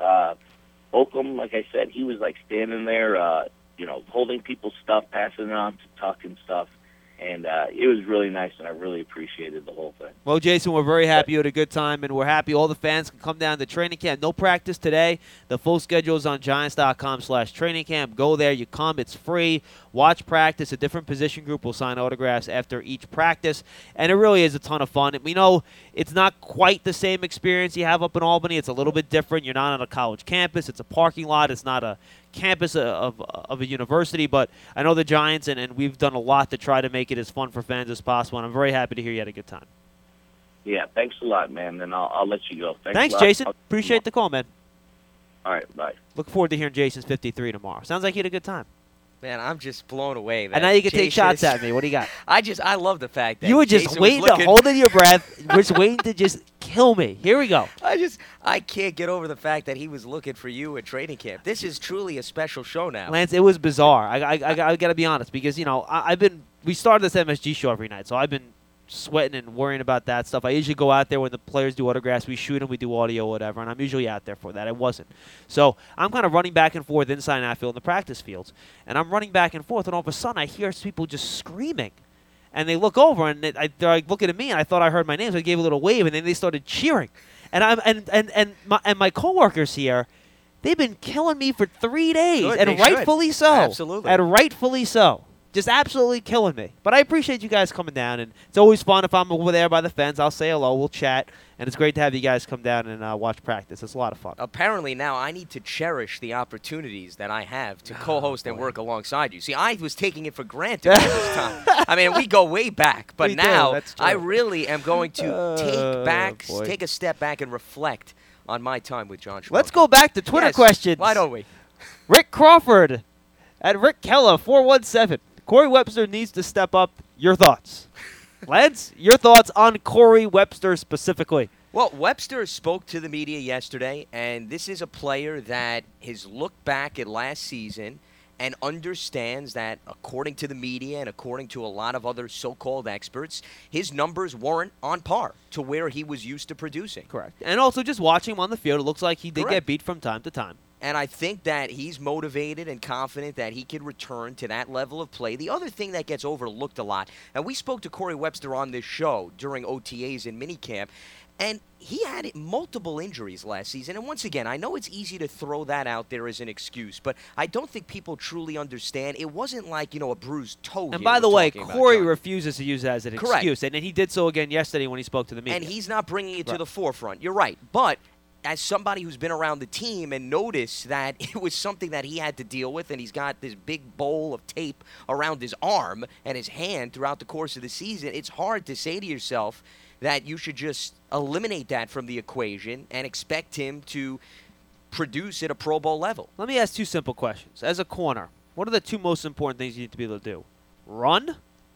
Oakham, like I said, he was like standing there, holding people's stuff, passing it on to Tuck and stuff. And it was really nice, and I really appreciated the whole thing. Well, Jason, we're very happy you had a good time, and we're happy all the fans can come down to training camp. No practice today. The full schedule is on Giants.com/training camp. Go there. You come. It's free. Watch practice. A different position group will sign autographs after each practice, and it really is a ton of fun. We know it's not quite the same experience you have up in Albany. It's a little bit different. You're not on a college campus. It's a parking lot. It's not a campus of a university, but I know the Giants, and we've done a lot to try to make it as fun for fans as possible, and I'm very happy to hear you had a good time. Yeah, thanks a lot, man, and I'll let you go. Thanks Jason. Appreciate the call, man. All right, bye. Look forward to hearing Jason's 53 tomorrow. Sounds like you had a good time. Man, I'm just blown away. And now you can take shots at me. What do you got? I love the fact that you were just Jason waiting to hold in your breath. We're just waiting to just kill me. Here we go. I can't get over the fact that he was looking for you at training camp. This is truly a special show now. Lance, it was bizarre. I got to be honest because, we started this MSG show every night, so I've been sweating and worrying about that stuff. I usually go out there when the players do autographs. We shoot them, we do audio, whatever, and I'm usually out there for that. I wasn't. So I'm kind of running back and forth inside and outfield in the practice fields, and I'm running back and forth, and all of a sudden I hear people just screaming. And they look over, and they're like looking at me, and I thought I heard my name, so I gave a little wave, and then they started cheering. And my coworkers here, they've been killing me for 3 days, Good, and rightfully so. Absolutely. And rightfully so. Just absolutely killing me. But I appreciate you guys coming down, and it's always fun if I'm over there by the fence. I'll say hello, we'll chat, and it's great to have you guys come down and watch practice. It's a lot of fun. Apparently now I need to cherish the opportunities that I have to co-host and work alongside you. See, I was taking it for granted at this time. I mean, we go way back, but now I really am going to take a step back and reflect on my time with John Schmelk. Let's go back to Twitter questions. Why don't we? Rick Crawford at Rick Keller 417. Corey Webster needs to step up. Your thoughts? Lance, your thoughts on Corey Webster specifically? Well, Webster spoke to the media yesterday, and this is a player that has looked back at last season and understands that, according to the media and according to a lot of other so-called experts, his numbers weren't on par to where he was used to producing. Correct. And also just watching him on the field, it looks like he did get beat from time to time. And I think that he's motivated and confident that he can return to that level of play. The other thing that gets overlooked a lot, and we spoke to Corey Webster on this show during OTAs and minicamp, And he had multiple injuries last season. And once again, I know it's easy to throw that out there as an excuse, but I don't think people truly understand. It wasn't like, a bruised toe. And by the way, Corey John refuses to use that as an Correct. excuse. And he did so again yesterday when he spoke to the media. And he's not bringing it to the forefront. You're right. But as somebody who's been around the team and noticed that it was something that he had to deal with, and he's got this big bowl of tape around his arm and his hand throughout the course of the season, it's hard to say to yourself that you should just eliminate that from the equation and expect him to produce at a Pro Bowl level. Let me ask two simple questions. As a corner, what are the two most important things you need to be able to do? Run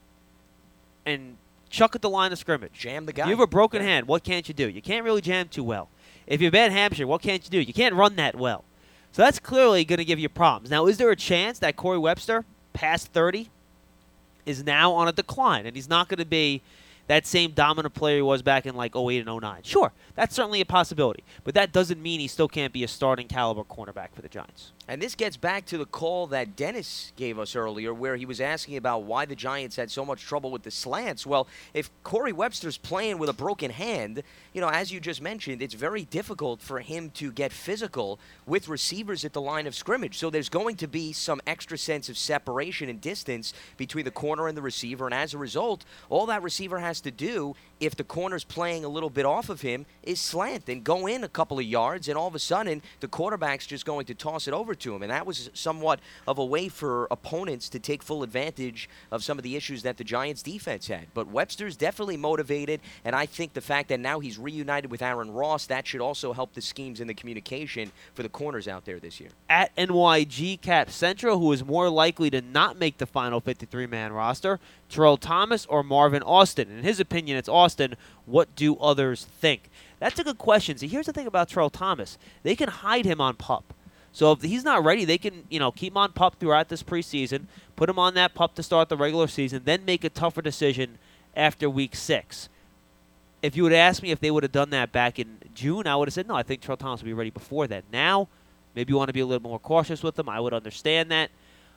and chuck at the line of scrimmage. Jam the guy. You have a broken hand. What can't you do? You can't really jam too well. If you have a bad hamstring, what can't you do? You can't run that well. So that's clearly going to give you problems. Now, is there a chance that Corey Webster, past 30, is now on a decline, and he's not going to be that same dominant player he was back in like 08 and 09? Sure, that's certainly a possibility. But that doesn't mean he still can't be a starting caliber cornerback for the Giants. And this gets back to the call that Dennis gave us earlier where he was asking about why the Giants had so much trouble with the slants. Well, if Corey Webster's playing with a broken hand, as you just mentioned, it's very difficult for him to get physical with receivers at the line of scrimmage. So there's going to be some extra sense of separation and distance between the corner and the receiver. And as a result, all that receiver has to do, if the corner's playing a little bit off of him, is slant and go in a couple of yards, and all of a sudden the quarterback's just going to toss it over to him. And that was somewhat of a way for opponents to take full advantage of some of the issues that the Giants defense had. But Webster's definitely motivated, and I think the fact that now he's reunited with Aaron Ross, that should also help the schemes and the communication for the corners out there this year. At NYG Cap Central, who is more likely to not make the final 53-man roster, Terrell Thomas or Marvin Austin? In his opinion, it's Austin. What do others think? That's a good question. See, here's the thing about Terrell Thomas. They can hide him on PUP. So if he's not ready, they can, keep him on PUP throughout this preseason, put him on that PUP to start the regular season, then make a tougher decision after Week 6. If you would ask me if they would have done that back in June, I would have said, no, I think Terrell Thomas will be ready before that. Now, maybe you want to be a little more cautious with him. I would understand that.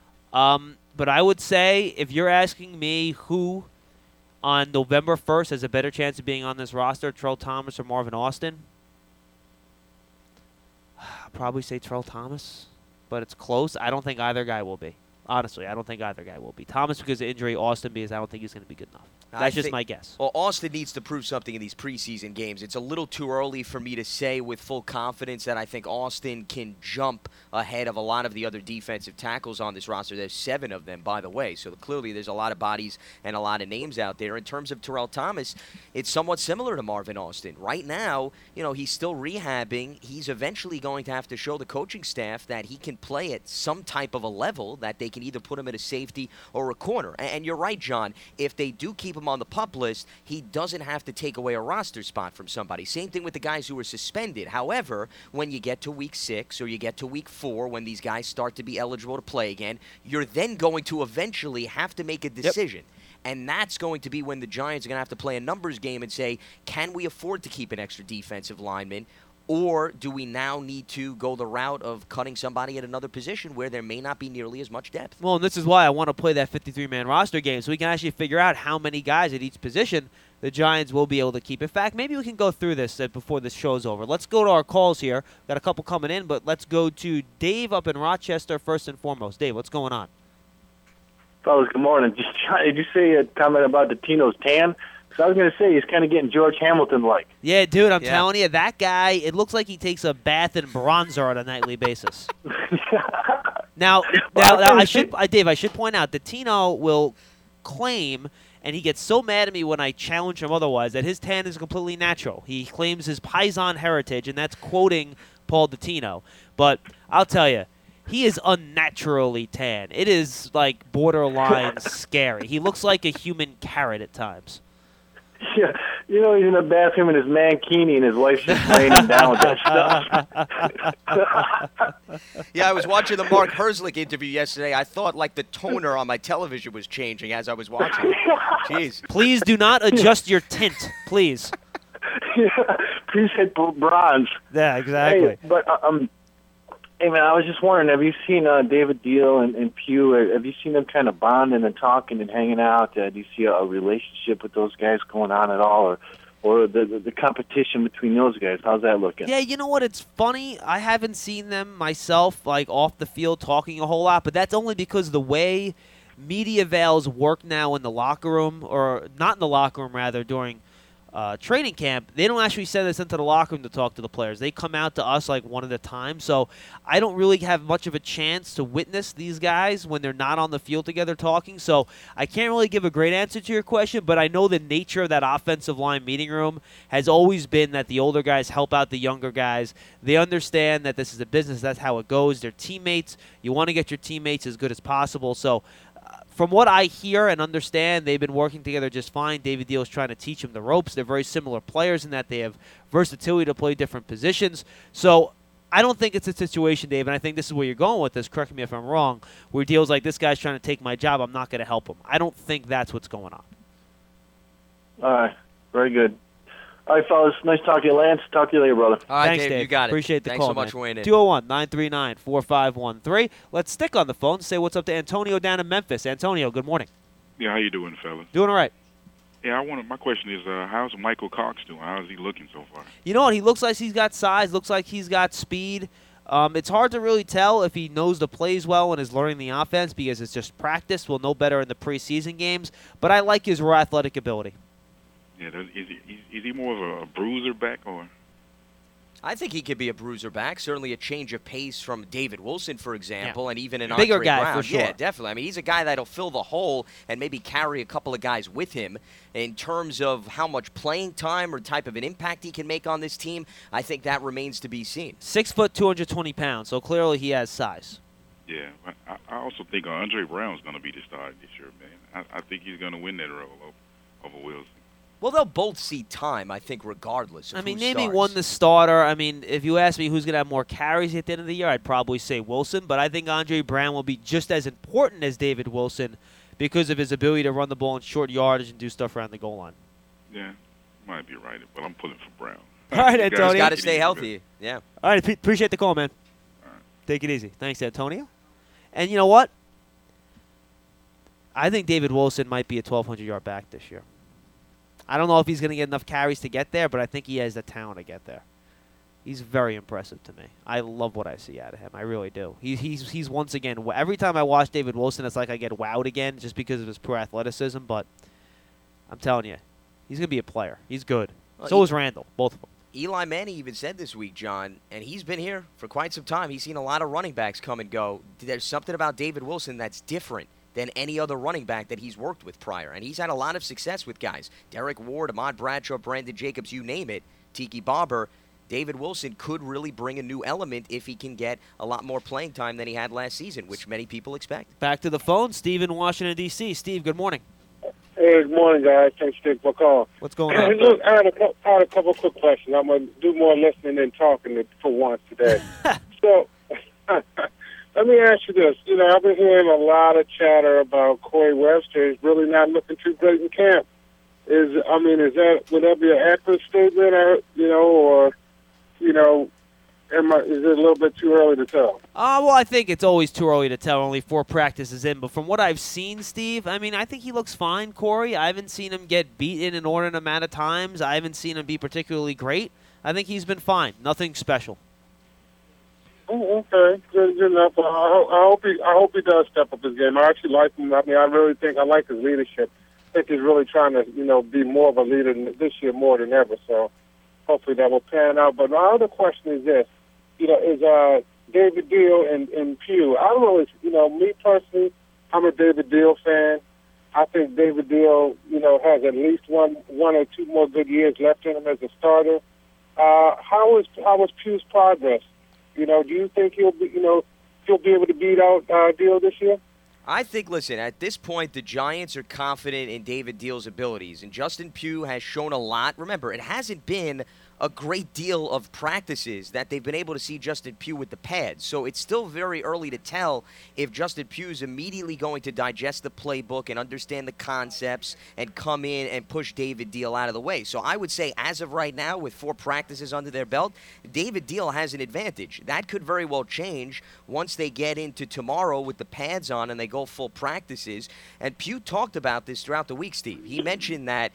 But I would say, if you're asking me who on November 1st has a better chance of being on this roster, Terrell Thomas or Marvin Austin, I'll probably say Terrell Thomas, but it's close. I don't think either guy will be. Honestly, I don't think either guy will be. Thomas because of injury, Austin because I don't think he's going to be good enough. That's just my guess. Well, Austin needs to prove something in these preseason games. It's a little too early for me to say with full confidence that I think Austin can jump ahead of a lot of the other defensive tackles on this roster. There's 7 of them, by the way, so clearly there's a lot of bodies and a lot of names out there. In terms of Terrell Thomas, it's somewhat similar to Marvin Austin. Right now, he's still rehabbing. He's eventually going to have to show the coaching staff that he can play at some type of a level that they can either put him at a safety or a corner. And you're right, John. If they do keep him on the PUP list, he doesn't have to take away a roster spot from somebody. Same thing with the guys who were suspended. However, when you get to Week 6 or you get to Week 4, when these guys start to be eligible to play again, you're then going to eventually have to make a decision. Yep. And that's going to be when the Giants are going to have to play a numbers game and say, can we afford to keep an extra defensive lineman? Or do we now need to go the route of cutting somebody at another position where there may not be nearly as much depth? Well, and this is why I want to play that 53-man roster game so we can actually figure out how many guys at each position the Giants will be able to keep. In fact, maybe we can go through this before this show's over. Let's go to our calls here. Got a couple coming in, but let's go to Dave up in Rochester first and foremost. Dave, what's going on? Fellas, good morning. Did you say a comment about the Tino's tan? Because I was going to say he's kind of getting George Hamilton-like. Yeah, dude, I'm telling you, that guy, it looks like he takes a bath in bronzer on a nightly basis. Now, Dave, I should point out that Tino will claim, and he gets so mad at me when I challenge him otherwise, that his tan is completely natural. He claims his Paisan heritage, and that's quoting Paul Dottino. But I'll tell you, he is unnaturally tan. It is like borderline scary. He looks like a human carrot at times. Yeah, he's in the bathroom in his mankini and his wife's just laying him down with that stuff. Yeah, I was watching the Mark Herzlich interview yesterday. I thought like the toner on my television was changing as I was watching. Jeez. Please do not adjust your tint, please. Yeah, please hit bronze. Yeah, exactly. Hey, but hey, man, I was just wondering, have you seen David Deal and Pugh? Have you seen them kind of bonding and talking and hanging out? Do you see a relationship with those guys going on at all? Or or the competition between those guys? How's that looking? Yeah, you know what? It's funny. I haven't seen them myself, like, off the field talking a whole lot, but that's only because the way media avails work now in the locker room, or not in the locker room, rather, during training camp, they don't actually send us into the locker room to talk to the players. They come out to us like one at a time. So I don't really have much of a chance to witness these guys when they're not on the field together talking. So I can't really give a great answer to your question, but I know the nature of that offensive line meeting room has always been that the older guys help out the younger guys. They understand that this is a business. That's how it goes. They're teammates. You want to get your teammates as good as possible. So from what I hear and understand, they've been working together just fine. David Deal is trying to teach them the ropes. They're very similar players in that they have versatility to play different positions. So I don't think it's a situation, Dave, and I think this is where you're going with this, correct me if I'm wrong, where Deal's like, this guy's trying to take my job, I'm not going to help him. I don't think that's what's going on. All right. Very good. All right, fellas. Nice talking to you, Lance. Talk to you later, brother. All right, Thanks, Dave. You got it. Appreciate the Thanks call, so much man. for weighing in. 201-939-4513. Let's stick on the phone. Say what's up to Antonio down in Memphis. Antonio, good morning. Yeah, how you doing, fellas? Doing all right. Yeah, my question is, how's Michael Cox doing? How is he looking so far? You know what? He looks like he's got size. Looks like he's got speed. It's hard to really tell if he knows the plays well and is learning the offense because it's just practice. We'll know better in the preseason games. But I like his raw athletic ability. Yeah, is he more of a bruiser back or? I think he could be a bruiser back. Certainly a change of pace from David Wilson, for example, and even an bigger Andre guy Brown. for sure. Yeah, definitely. I mean, he's a guy that'll fill the hole and maybe carry a couple of guys with him. In terms of how much playing time or type of an impact he can make on this team, I think that remains to be seen. 6 foot, 220 pounds. So clearly he has size. Yeah, I also think Andre Brown's going to be the star this year, man. I think he's going to win that role over Wilson. Well, they'll both see time, I think, regardless of I mean, who name me starts. one the starter. I mean, if you ask me who's going to have more carries at the end of the year, I'd probably say Wilson. But I think Andre Brown will be just as important as David Wilson because of his ability to run the ball in short yardage and do stuff around the goal line. Yeah, might be right, but I'm pulling for Brown. All right, Antonio. He's got to stay healthy. Yeah. All right, appreciate the call, man. Take it easy. Thanks, Antonio. And you know what? I think David Wilson might be a 1,200-yard back this year. I don't know if he's going to get enough carries to get there, but I think he has the talent to get there. He's very impressive to me. I love what I see out of him. I really do. He's once again, every time I watch David Wilson, it's like I get wowed again just because of his poor athleticism. But I'm telling you, he's going to be a player. He's good. So is Randall, both of them. Eli Manning even said this week, John, and he's been here for quite some time. He's seen a lot of running backs come and go. There's something about David Wilson that's different than any other running back that he's worked with prior. And he's had a lot of success with guys. Derek Ward, Ahmad Bradshaw, Brandon Jacobs, you name it, Tiki Barber. David Wilson could really bring a new element if he can get a lot more playing time than he had last season, which many people expect. Back to the phone, Steve in Washington, D.C. Steve, good morning. Hey, good morning, guys. Thanks for taking my call. What's going on? Look, I had a couple quick questions. I'm going to do more listening than talking for once today. So, let me ask you this. You know, I've been hearing a lot of chatter about Corey Webster. He's really not looking too great in camp. Would that be an accurate statement, or is it a little bit too early to tell? Well, I think it's always too early to tell. Only 4 practices in. But from what I've seen, Steve, I mean, I think he looks fine, Corey. I haven't seen him get beaten an inordinate amount of times. I haven't seen him be particularly great. I think he's been fine. Nothing special. Oh, okay. Good enough. I hope he does step up his game. I actually like him. I mean, I really think I like his leadership. I think he's really trying to, be more of a leader this year more than ever. So hopefully that will pan out. But my other question is this. Is David Deal and Pugh. I don't always, me personally, I'm a David Deal fan. I think David Deal, has at least one or two more good years left in him as a starter. How was Pugh's progress? Do you think he'll be able to beat out Deal this year? I think, listen, at this point, the Giants are confident in David Deal's abilities, and Justin Pugh has shown a lot. Remember, it hasn't been a great deal of practices that they've been able to see Justin Pugh with the pads. So it's still very early to tell if Justin Pugh is immediately going to digest the playbook and understand the concepts and come in and push David Deal out of the way. So I would say as of right now, with 4 practices under their belt, David Deal has an advantage. That could very well change once they get into tomorrow with the pads on and they go full practices. And Pugh talked about this throughout the week, Steve. He mentioned that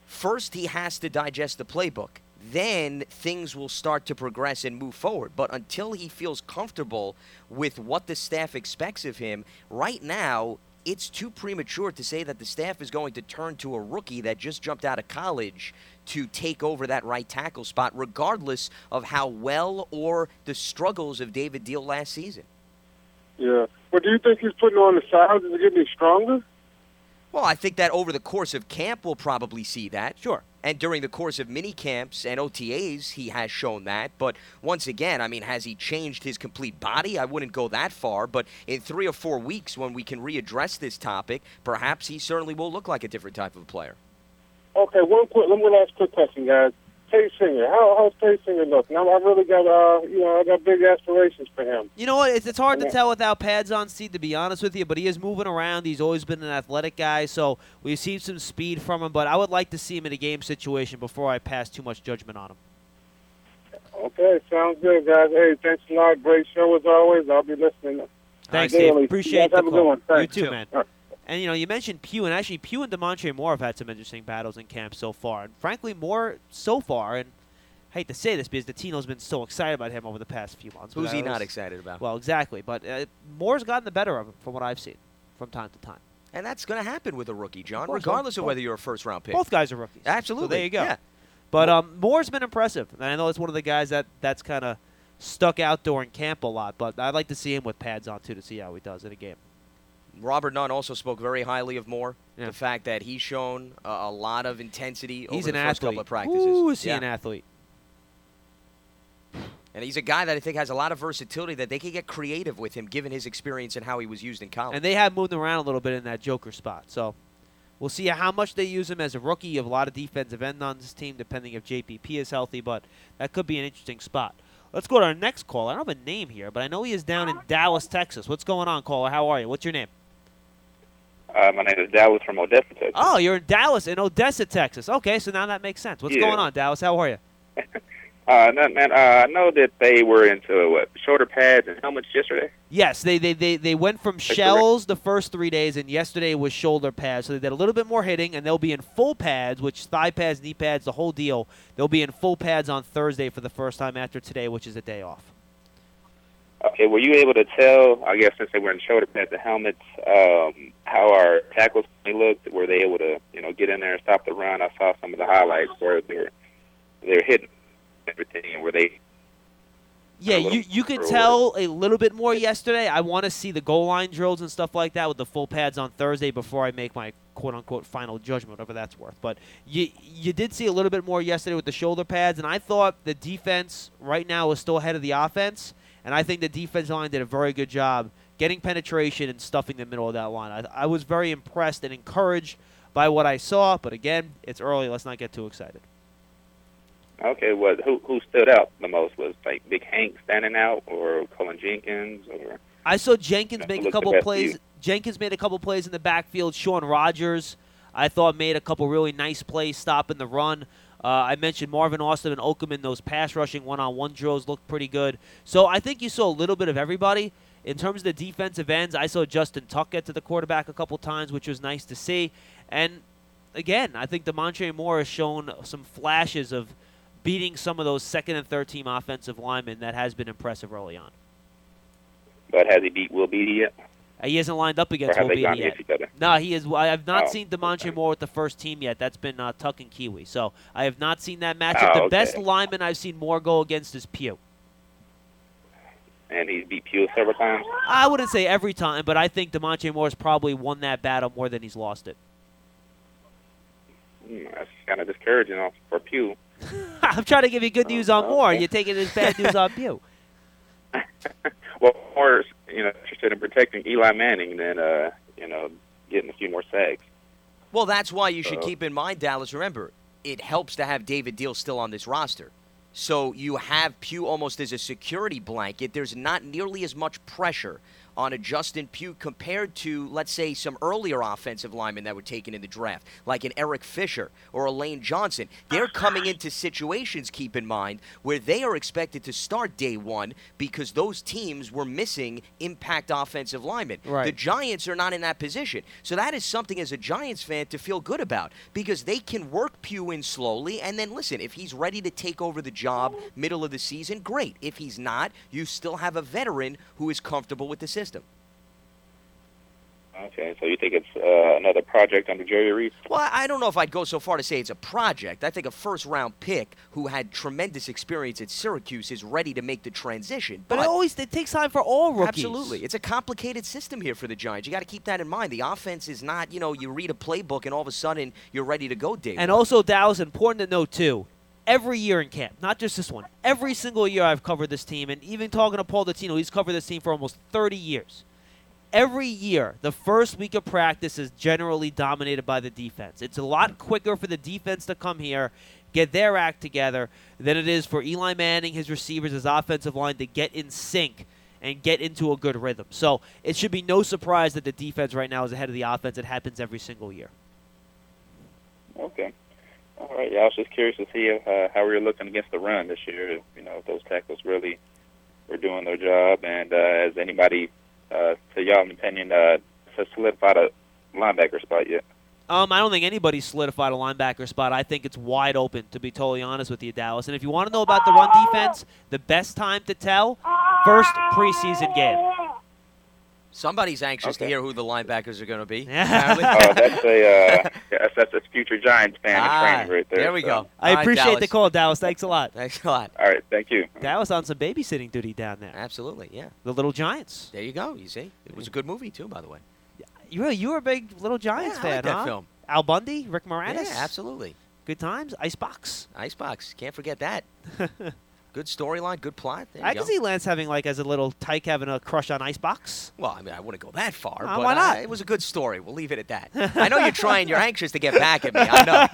first he has to digest the playbook. Then things will start to progress and move forward. But until he feels comfortable with what the staff expects of him, right now, it's too premature to say that the staff is going to turn to a rookie that just jumped out of college to take over that right tackle spot, regardless of how well or the struggles of David Deal last season. Yeah. But do you think he's putting on the size to get me stronger? Well, I think that over the course of camp, we'll probably see that. Sure. And during the course of mini camps and OTAs, he has shown that. But once again, I mean, has he changed his complete body? I wouldn't go that far. But in 3 or 4 weeks, when we can readdress this topic, perhaps he certainly will look like a different type of player. Okay, one last quick question, guys. Tate Singer, how's Tate Singer looking? I really got, I got big aspirations for him. You know what? It's hard to tell without pads on, Steve, to be honest with you, but he is moving around. He's always been an athletic guy, so we've seen some speed from him, but I would like to see him in a game situation before I pass too much judgment on him. Okay, sounds good, guys. Hey, thanks a lot. Great show as always. I'll be listening. Thanks, Steve. Appreciate the have a good call. one. Thanks. You too, man. And, you mentioned Pugh, and actually Pugh and DeMontre Moore have had some interesting battles in camp so far. And, frankly, Moore so far, and I hate to say this because Tino's been so excited about him over the past few months. Who's he not excited about? Well, exactly. But Moore's gotten the better of him from what I've seen from time to time. And that's going to happen with a rookie, John, course, regardless of whether you're a first-round pick. Both guys are rookies. Absolutely. So there you go. Yeah. But Moore's been impressive. And I know it's one of the guys that's kind of stuck out during camp a lot. But I'd like to see him with pads on, too, to see how he does in a game. Robert Nunn also spoke very highly of Moore. Yeah. The fact that he's shown a lot of intensity He's over the first couple of practices. Ooh, is he an athlete? And he's a guy that I think has a lot of versatility that they can get creative with him given his experience and how he was used in college. And they have moved him around a little bit in that joker spot. So we'll see how much they use him as a rookie. You have a lot of defensive end on this team, depending if JPP is healthy. But that could be an interesting spot. Let's go to our next caller. I don't have a name here, but I know he is down in Dallas, Texas. What's going on, caller? How are you? What's your name? My name is Dallas from Odessa, Texas. Oh, you're in Dallas, in Odessa, Texas. Okay, so now that makes sense. What's going on, Dallas? How are you? Nothing, man. I know that they were into shoulder pads and helmets yesterday. Yes, they went from shells the first 3 days, and yesterday was shoulder pads. So they did a little bit more hitting, and they'll be in full pads, which thigh pads, knee pads, the whole deal. They'll be in full pads on Thursday for the first time after today, which is a day off. Okay, were you able to tell, I guess since they were in shoulder pads and helmets, how our tackles looked? Were they able to, get in there and stop the run? I saw some of the highlights where they were hitting everything, and were they? Yeah, you could tell a little bit more yesterday. I want to see the goal line drills and stuff like that with the full pads on Thursday before I make my quote-unquote final judgment, whatever that's worth. But you did see a little bit more yesterday with the shoulder pads, and I thought the defense right now is still ahead of the offense, and I think the defensive line did a very good job getting penetration and stuffing the middle of that line. I was very impressed and encouraged by what I saw, but again, it's early. Let's not get too excited. Okay, who stood out the most? Was like Big Hank standing out, or Cullen Jenkins, or? I saw Jenkins make a couple plays. Jenkins made a couple plays in the backfield. Sean Rogers, I thought, made a couple really nice plays stopping the run. I mentioned Marvin Austin and Okerman. Those pass rushing one-on-one drills looked pretty good. So I think you saw a little bit of everybody. In terms of the defensive ends, I saw Justin Tuck get to the quarterback a couple times, which was nice to see. And, again, I think DeMontre Moore has shown some flashes of beating some of those second and third team offensive linemen that has been impressive early on. But has he beat Will Beatty yet? He hasn't lined up against Will Beatty yet. No, he is. I have not seen DeMontre Moore with the first team yet. That's been Tuck and Kiwi. So I have not seen that matchup. The best lineman I've seen Moore go against is Pugh. And he's beat Pugh several times? I wouldn't say every time, but I think DeMontre Moore's probably won that battle more than he's lost it. That's kind of discouraging for Pugh. I'm trying to give you good news on Moore. You're taking his bad news on Pugh. Well, Moore's interested in protecting Eli Manning than getting a few more sacks. Well, that's why you should keep in mind, Dallas. Remember, it helps to have David Deal still on this roster. So you have Pugh almost as a security blanket. There's not nearly as much pressure on a Justin Pugh compared to, let's say, some earlier offensive linemen that were taken in the draft, like an Eric Fisher or a Lane Johnson. They're coming into situations, keep in mind, where they are expected to start day one because those teams were missing impact offensive linemen. Right. The Giants are not in that position. So that is something as a Giants fan to feel good about because they can work Pugh in slowly, and then listen, if he's ready to take over the job middle of the season, great. If he's not, you still have a veteran who is comfortable with the system. Okay, so you think it's another project under Jerry Reese? Well, I don't know if I'd go so far to say it's a project. I think a first-round pick who had tremendous experience at Syracuse is ready to make the transition. But it takes time for all rookies. Absolutely. It's a complicated system here for the Giants. You got to keep that in mind. The offense is not, you read a playbook and all of a sudden you're ready to go day And one. also, Dallas, important to note, too, every year in camp, not just this one, every single year I've covered this team, and even talking to Paul Dottino, he's covered this team for almost 30 years. Every year, the first week of practice is generally dominated by the defense. It's a lot quicker for the defense to come here, get their act together, than it is for Eli Manning, his receivers, his offensive line to get in sync and get into a good rhythm. So it should be no surprise that the defense right now is ahead of the offense. It happens every single year. Okay. All right. Yeah, I was just curious to see how we were looking against the run this year. If those tackles really were doing their job, and has anybody, to y'all's opinion, solidified a linebacker spot yet? I don't think anybody's solidified a linebacker spot. I think it's wide open, to be totally honest with you, Dallas. And if you want to know about the run defense, the best time to tell, first preseason game. Somebody's anxious to hear who the linebackers are going to be. That's a future Giants fan in training right there. There we go. I appreciate the call, Dallas. Thanks a lot. Thanks a lot. All right, thank you. Dallas on some babysitting duty down there. Absolutely, yeah. The Little Giants. There you go. You see, it was a good movie too, by the way. You were a big Little Giants fan, I like that huh? film. Al Bundy, Rick Moranis. Yeah, absolutely. Good times. Icebox. Icebox. Can't forget that. Good storyline, good plot. There you I go. can see Lance having, as a little tyke, having a crush on Icebox. Well, I mean, I wouldn't go that far. Why but not? It was a good story. We'll leave it at that. I know you're trying. You're anxious to get back at me.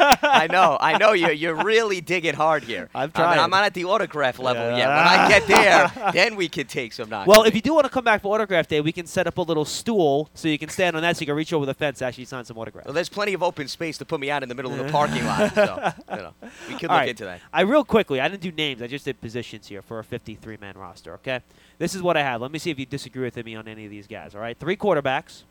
I know. You're really digging hard here. I'm trying. I'm not at the autograph level yet. When I get there, then we can take some knocks. Well, if you do want to come back for autograph day, we can set up a little stool so you can stand on that so you can reach over the fence and actually sign some autographs. Well, there's plenty of open space to put me out in the middle of the parking lot. So, we could All look right. into that. Real quickly, I didn't do names. I just did positions here for a 53-man roster, okay? This is what I have. Let me see if you disagree with me on any of these guys, all right? 3 quarterbacks.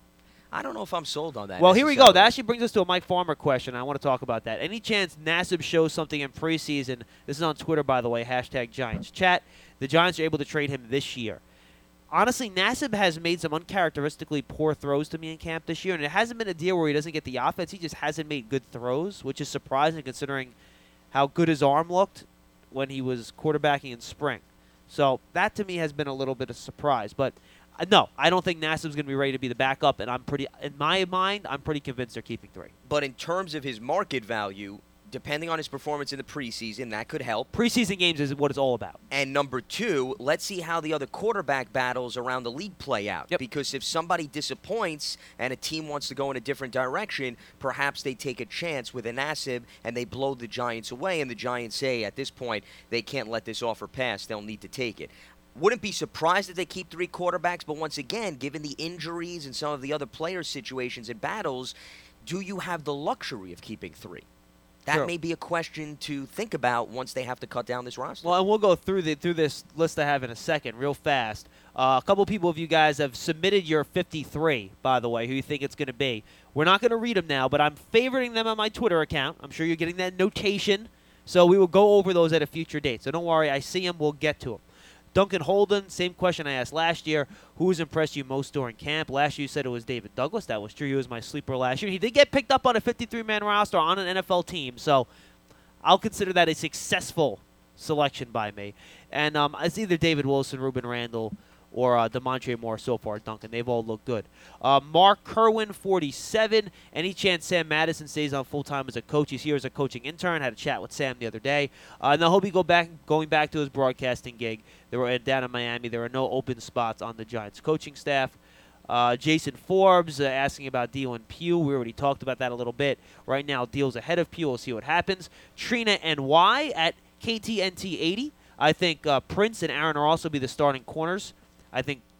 I don't know if I'm sold on that. Well, here we go. That actually brings us to a Mike Farmer question. I want to talk about that. Any chance Nassib shows something in preseason? This is on Twitter, by the way, #Giants Chat. The Giants are able to trade him this year. Honestly, Nassib has made some uncharacteristically poor throws to me in camp this year, and it hasn't been a deal where he doesn't get the offense. He just hasn't made good throws, which is surprising considering how good his arm looked when he was quarterbacking in spring. So that to me has been a little bit of a surprise. But no, I don't think Nassib's going to be ready to be the backup, and in my mind, I'm pretty convinced they're keeping 3. But in terms of his market value, depending on his performance in the preseason, that could help. Preseason games is what it's all about. And number 2, let's see how the other quarterback battles around the league play out. Yep. Because if somebody disappoints and a team wants to go in a different direction, perhaps they take a chance with a Nassib and they blow the Giants away, and the Giants say at this point they can't let this offer pass. They'll need to take it. Wouldn't be surprised if they keep 3 quarterbacks, but once again, given the injuries and some of the other player situations and battles, do you have the luxury of keeping 3? That Sure. may be a question to think about once they have to cut down this roster. Well, and we'll go through this list I have in a second real fast. A couple people of you guys have submitted your 53, by the way, who you think it's going to be. We're not going to read them now, but I'm favoriting them on my Twitter account. I'm sure you're getting that notation, so we will go over those at a future date. So don't worry, I see them. We'll get to them. Duncan Holden, same question I asked last year. Who has impressed you most during camp? Last year you said it was David Douglas. That was true. He was my sleeper last year. He did get picked up on a 53-man roster on an NFL team, so I'll consider that a successful selection by me. And it's either David Wilson, Ruben Randall, or DeMontre Moore so far, Duncan. They've all looked good. Mark Kerwin, 47. Any chance Sam Madison stays on full-time as a coach? He's here as a coaching intern. Had a chat with Sam the other day. And I hope he going back to his broadcasting gig. Down in Miami. There are no open spots on the Giants coaching staff. Jason Forbes asking about Deal and Pugh. We already talked about that a little bit. Right now, Deal's ahead of Pugh. We'll see what happens. Trina NY at KTNT80. I think Prince and Aaron will also be the starting corners. I think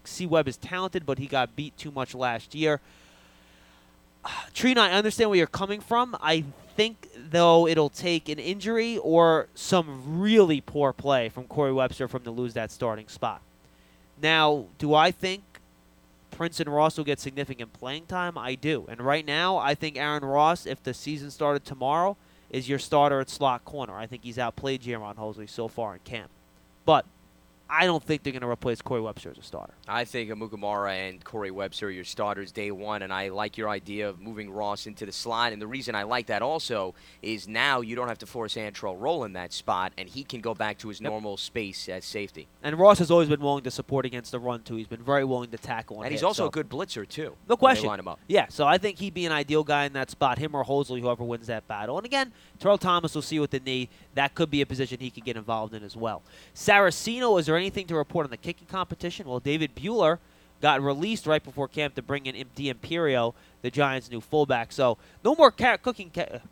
C. Webb is talented, but he got beat too much last year. Trina, I understand where you're coming from. I think, though, it'll take an injury or some really poor play from Corey Webster for him to lose that starting spot. Now, do I think Prince and Ross will get significant playing time? I do. And right now, I think Aaron Ross, if the season started tomorrow, is your starter at slot corner. I think he's outplayed Jaron Hosley so far in camp. But I don't think they're going to replace Corey Webster as a starter. I think Amukamara and Corey Webster are your starters day one, and I like your idea of moving Ross into the slot. And the reason I like that also is now you don't have to force Antrell Roll in that spot, and he can go back to his normal space as safety. And Ross has always been willing to support against the run, too. He's been very willing to tackle. And he's also a good blitzer, too. No question. They line him up. Yeah, so I think he'd be an ideal guy in that spot, him or Hosley, whoever wins that battle. And again, Terrell Thomas will see with the knee. That could be a position he could get involved in as well. Saraceno, is there anything to report on the kicking competition? Well, David Bueller got released right before camp to bring in D'Imperio, the Giants' new fullback. So no more kicking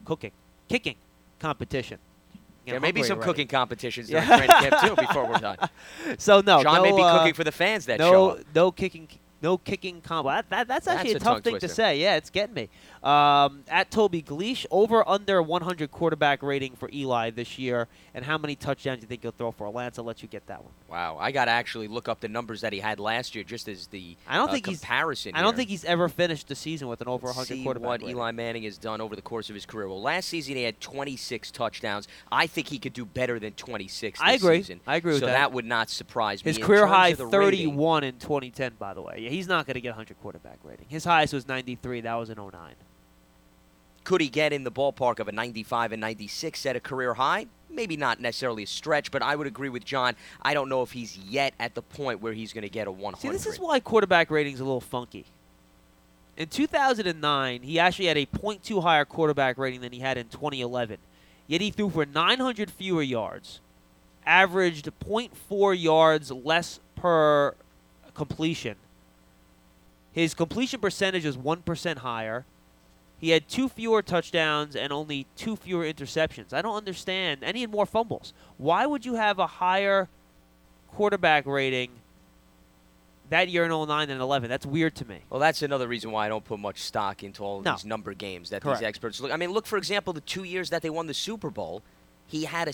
competition. There may be some cooking competitions during Yeah. training camp, too, before we're done. So, no. John may be cooking for the fans that show up. No kicking combo. That's actually a a tough tongue thing to twister. say. Yeah, it's getting me. At Toby Gleesh, over under 100 quarterback rating for Eli this year, and how many touchdowns do you think he'll throw for? Lance, I'll let you get that one. Wow, I got to actually look up the numbers that he had last year just as the comparison I don't think he's ever finished the season with an over 100 see quarterback what rating. Eli Manning has done over the course of his career. Well, last season he had 26 touchdowns. I think he could do better than 26 this I agree. season. I agree with so that. that would not surprise me. His In career terms high, of the rating, 31 in 2010, by the way. Yeah, he's not going to get 100 quarterback rating. His highest was 93. That was in 09. could he get in the ballpark of a 95 and 96 at a career high? Maybe not necessarily a stretch, but I would agree with John. I don't know if he's yet at the point where he's going to get a 100. See, this is why quarterback rating's a little funky. In 2009, he actually had a .2 higher quarterback rating than he had in 2011. Yet he threw for 900 fewer yards, averaged .4 yards less per completion. His completion percentage was 1% higher. He had 2 fewer touchdowns and only 2 fewer interceptions. I don't understand. And he had more fumbles. Why would you have a higher quarterback rating that year in 09 and 11? That's weird to me. Well, that's another reason why I don't put much stock into all of these number games that Correct. these experts look. I mean, look, for example, the 2 years that they won the Super Bowl, he had a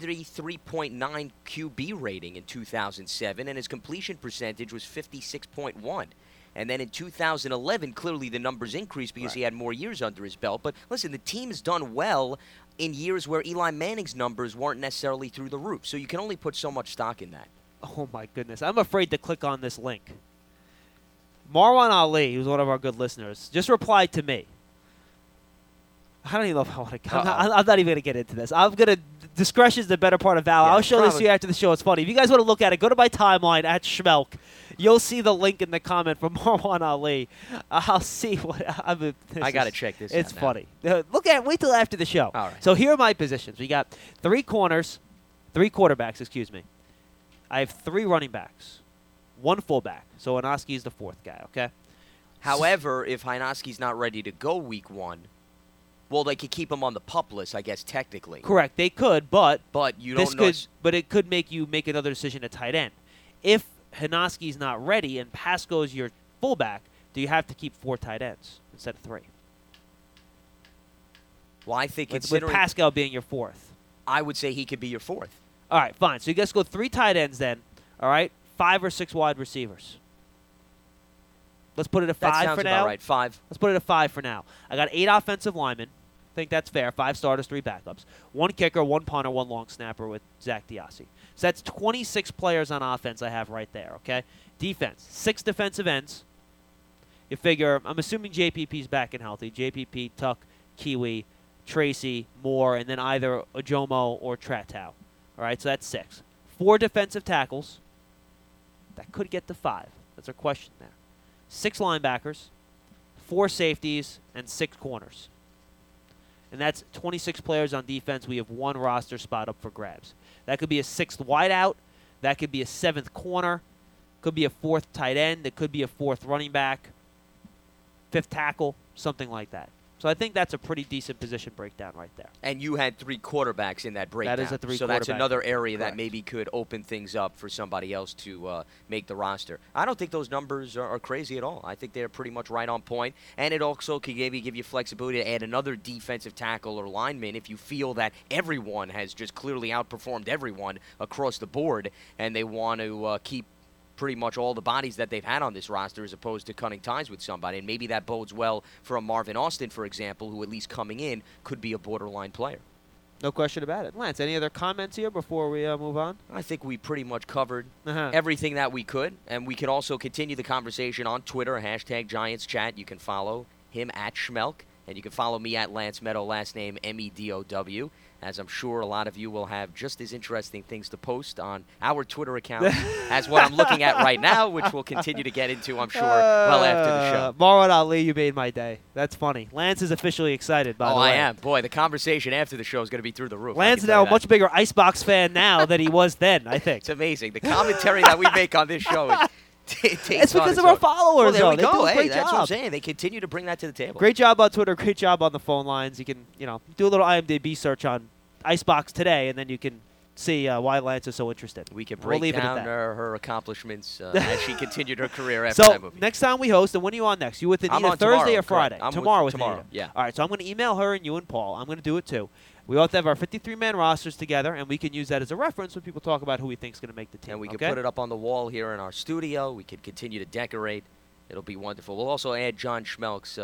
73.9 QB rating in 2007, and his completion percentage was 56.1. And then in 2011, clearly the numbers increased because he had more years under his belt. But listen, the team has done well in years where Eli Manning's numbers weren't necessarily through the roof. So you can only put so much stock in that. Oh, my goodness. I'm afraid to click on this link. Marwan Ali, who's one of our good listeners, just replied to me. I don't even know if I want to. I'm not even going to get into this. I'm going to. Discretion is the better part of valor. Yeah, I'll show this to you after the show. It's funny. If you guys want to look at it, go to my timeline at Schmelk. You'll see the link in the comment from Marwan Ali. I'll see what. I got to check this out. It's now. funny. Wait till after the show. All right. So here are my positions. We got 3 quarterbacks, excuse me. I have 3 running backs, 1 fullback. So Anoski is the 4th guy, okay? However, if Hynoski's not ready to go week 1, well, they could keep him on the PUP list, I guess, technically. Correct. They could, but you don't know. But it could make you make another decision at tight end. If Hynoski's not ready and Pasco's your fullback, do you have to keep 4 tight ends instead of 3? Well, I think with considering Pascal being your 4th. I would say he could be your 4th. All right, fine. So you guys go 3 tight ends then. All right, 5 or 6 wide receivers. Let's put it at 5 That sounds for about now. right. 5. Let's put it at 5 for now. I got 8 offensive linemen. I think that's fair. 5 starters, 3 backups. 1 kicker, 1 punter, 1 long snapper with Zach Diassi. So that's 26 players on offense I have right there, okay? Defense, 6 defensive ends. You figure, I'm assuming JPP's back and healthy. JPP, Tuck, Kiwi, Tracy, Moore, and then either Ojomo or Tratow. All right, so that's 6. 4 defensive tackles. That could get to 5. That's our question there. 6 linebackers, 4 safeties, and 6 corners. And that's 26 players on defense. We have 1 roster spot up for grabs. That could be a 6th wideout. That could be a 7th corner. Could be a 4th tight end. It could be a 4th running back. 5th tackle, something like that. So I think that's a pretty decent position breakdown right there. And you had 3 quarterbacks in that breakdown. That is a 3 So that's quarterback. another area Correct. that maybe could open things up for somebody else to make the roster. I don't think those numbers are crazy at all. I think they're pretty much right on point. And it also could maybe give you flexibility to add another defensive tackle or lineman if you feel that everyone has just clearly outperformed everyone across the board and they want to keep pretty much all the bodies that they've had on this roster as opposed to cutting ties with somebody. And maybe that bodes well for a Marvin Austin, for example, who at least coming in could be a borderline player. No question about it. Lance, any other comments here before we move on? I think we pretty much covered everything that we could. And we can also continue the conversation on Twitter, #GiantsChat. You can follow him at Schmelk. And you can follow me at Lance Meadow, last name Medow, as I'm sure a lot of you will have just as interesting things to post on our Twitter account as what I'm looking at right now, which we'll continue to get into, I'm sure, well after the show. Marwan Ali, you made my day. That's funny. Lance is officially excited, by the way. I am. Boy, the conversation after the show is going to be through the roof. Lance is now a much bigger Icebox fan now than he was then, I think. It's amazing. The commentary that we make on this show is... It's because of our followers, well, there we though. go. They do a great That's job. what I'm saying. They continue to bring that to the table. Great job on Twitter. Great job on the phone lines. You can, do a little IMDb search on Icebox today, and then you can see why Lance is so interested. We can We'll break leave it at down that. her accomplishments as she continued her career after So that movie. next time we host, and when are you on next? You with I'm Anita on Thursday tomorrow, or Friday? correct. I'm Tomorrow with tomorrow, Anita. yeah. All right, so I'm going to email her and you and Paul. I'm going to do it too. We all have to have our 53-man rosters together, and we can use that as a reference when people talk about who we think is going to make the team. And we okay? can put it up on the wall here in our studio. We could continue to decorate. It'll be wonderful. We'll also add John Schmelk's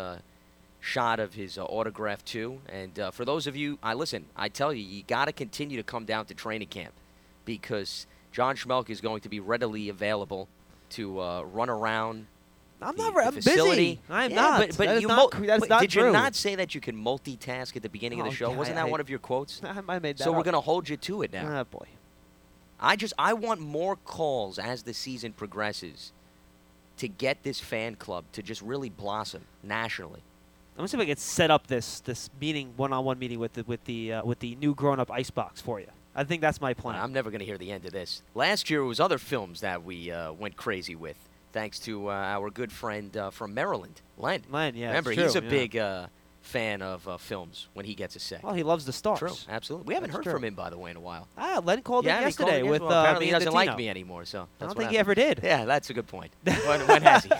shot of his autograph, too. And for those of you, I tell you, you got to continue to come down to training camp because John Schmelk is going to be readily available to run around I'm the busy. facility. I'm Yeah, not. But That is you not true. did you not say that you can multitask at the beginning of the show? yeah, Wasn't that one of your quotes? I made that So we're up. going to hold you to it now. Oh, boy. I want more calls as the season progresses to get this fan club to just really blossom nationally. I'm gonna see if I can set up this meeting, one-on-one meeting with the new grown-up Icebox for you. I think that's my plan. I'm never going to hear the end of this. Last year it was other films that we went crazy with, thanks to our good friend from Maryland, Len. Len, yeah. Remember, it's he's a true, big fan of films when he gets a say. Well, he loves the stars. True, absolutely. We haven't That's heard true. from him, by the way, in a while. Len called Yeah, him he called yesterday him with well, apparently me he and doesn't Tino. like me anymore, so I that's don't what think he ever did. Yeah, that's a good point. when has he?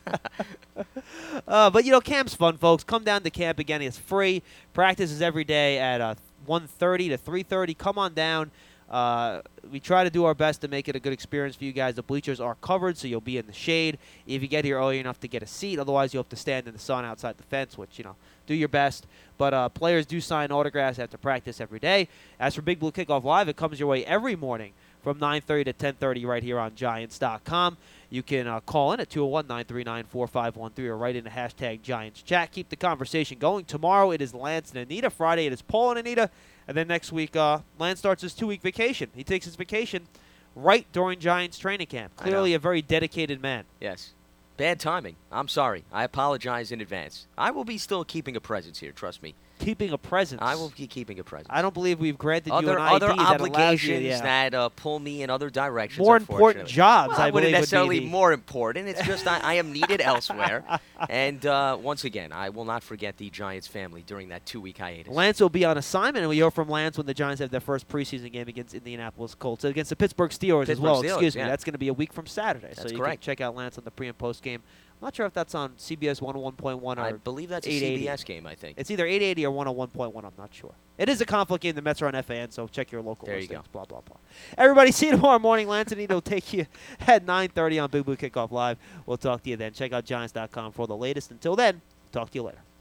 But, camp's fun, folks. Come down to camp again. It's free. Practice is every day at 1:30 to 3:30. Come on down. We try to do our best to make it a good experience for you guys. The bleachers are covered, so you'll be in the shade if you get here early enough to get a seat. Otherwise, you'll have to stand in the sun outside the fence, which, do your best. But players do sign autographs after practice every day. As for Big Blue Kickoff Live, it comes your way every morning from 9:30 to 10:30 right here on Giants.com. You can call in at 201-939-4513 or write in the #GiantsChat. Keep the conversation going. Tomorrow it is Lance and Anita. Friday it is Paul and Anita. And then next week, Lance starts his 2-week vacation. He takes his vacation right during Giants training camp. Clearly a very dedicated man. Yes. Bad timing. I'm sorry. I apologize in advance. I will be still keeping a presence here, trust me. Keeping a presence. I will be keeping a presence. I don't believe we've granted you Other an ID that obligations allows you, that pull me in other directions. More important unfortunately. jobs, Well, I I wouldn't believe, would be necessarily the- more important. It's just I am needed elsewhere. And once again, I will not forget the Giants family during that 2-week hiatus. Lance will be on assignment, and we hear from Lance when the Giants have their first preseason game against Indianapolis Colts. Against the Pittsburgh Steelers as well. Steelers, Excuse me. yeah. That's going to be a week from Saturday. That's so you correct. can check out Lance on the pre- and post game. I'm not sure if that's on CBS 101.1 or I believe that's a 880. CBS game, I think. It's either 880 or 101.1. I'm not sure. It is a conflict game. The Mets are on FAN, so check your local There you listings. go. Blah, blah, blah. Everybody, see you tomorrow morning. Lance and Nito will take you at 9:30 on Big Blue Kickoff Live. We'll talk to you then. Check out Giants.com for the latest. Until then, talk to you later.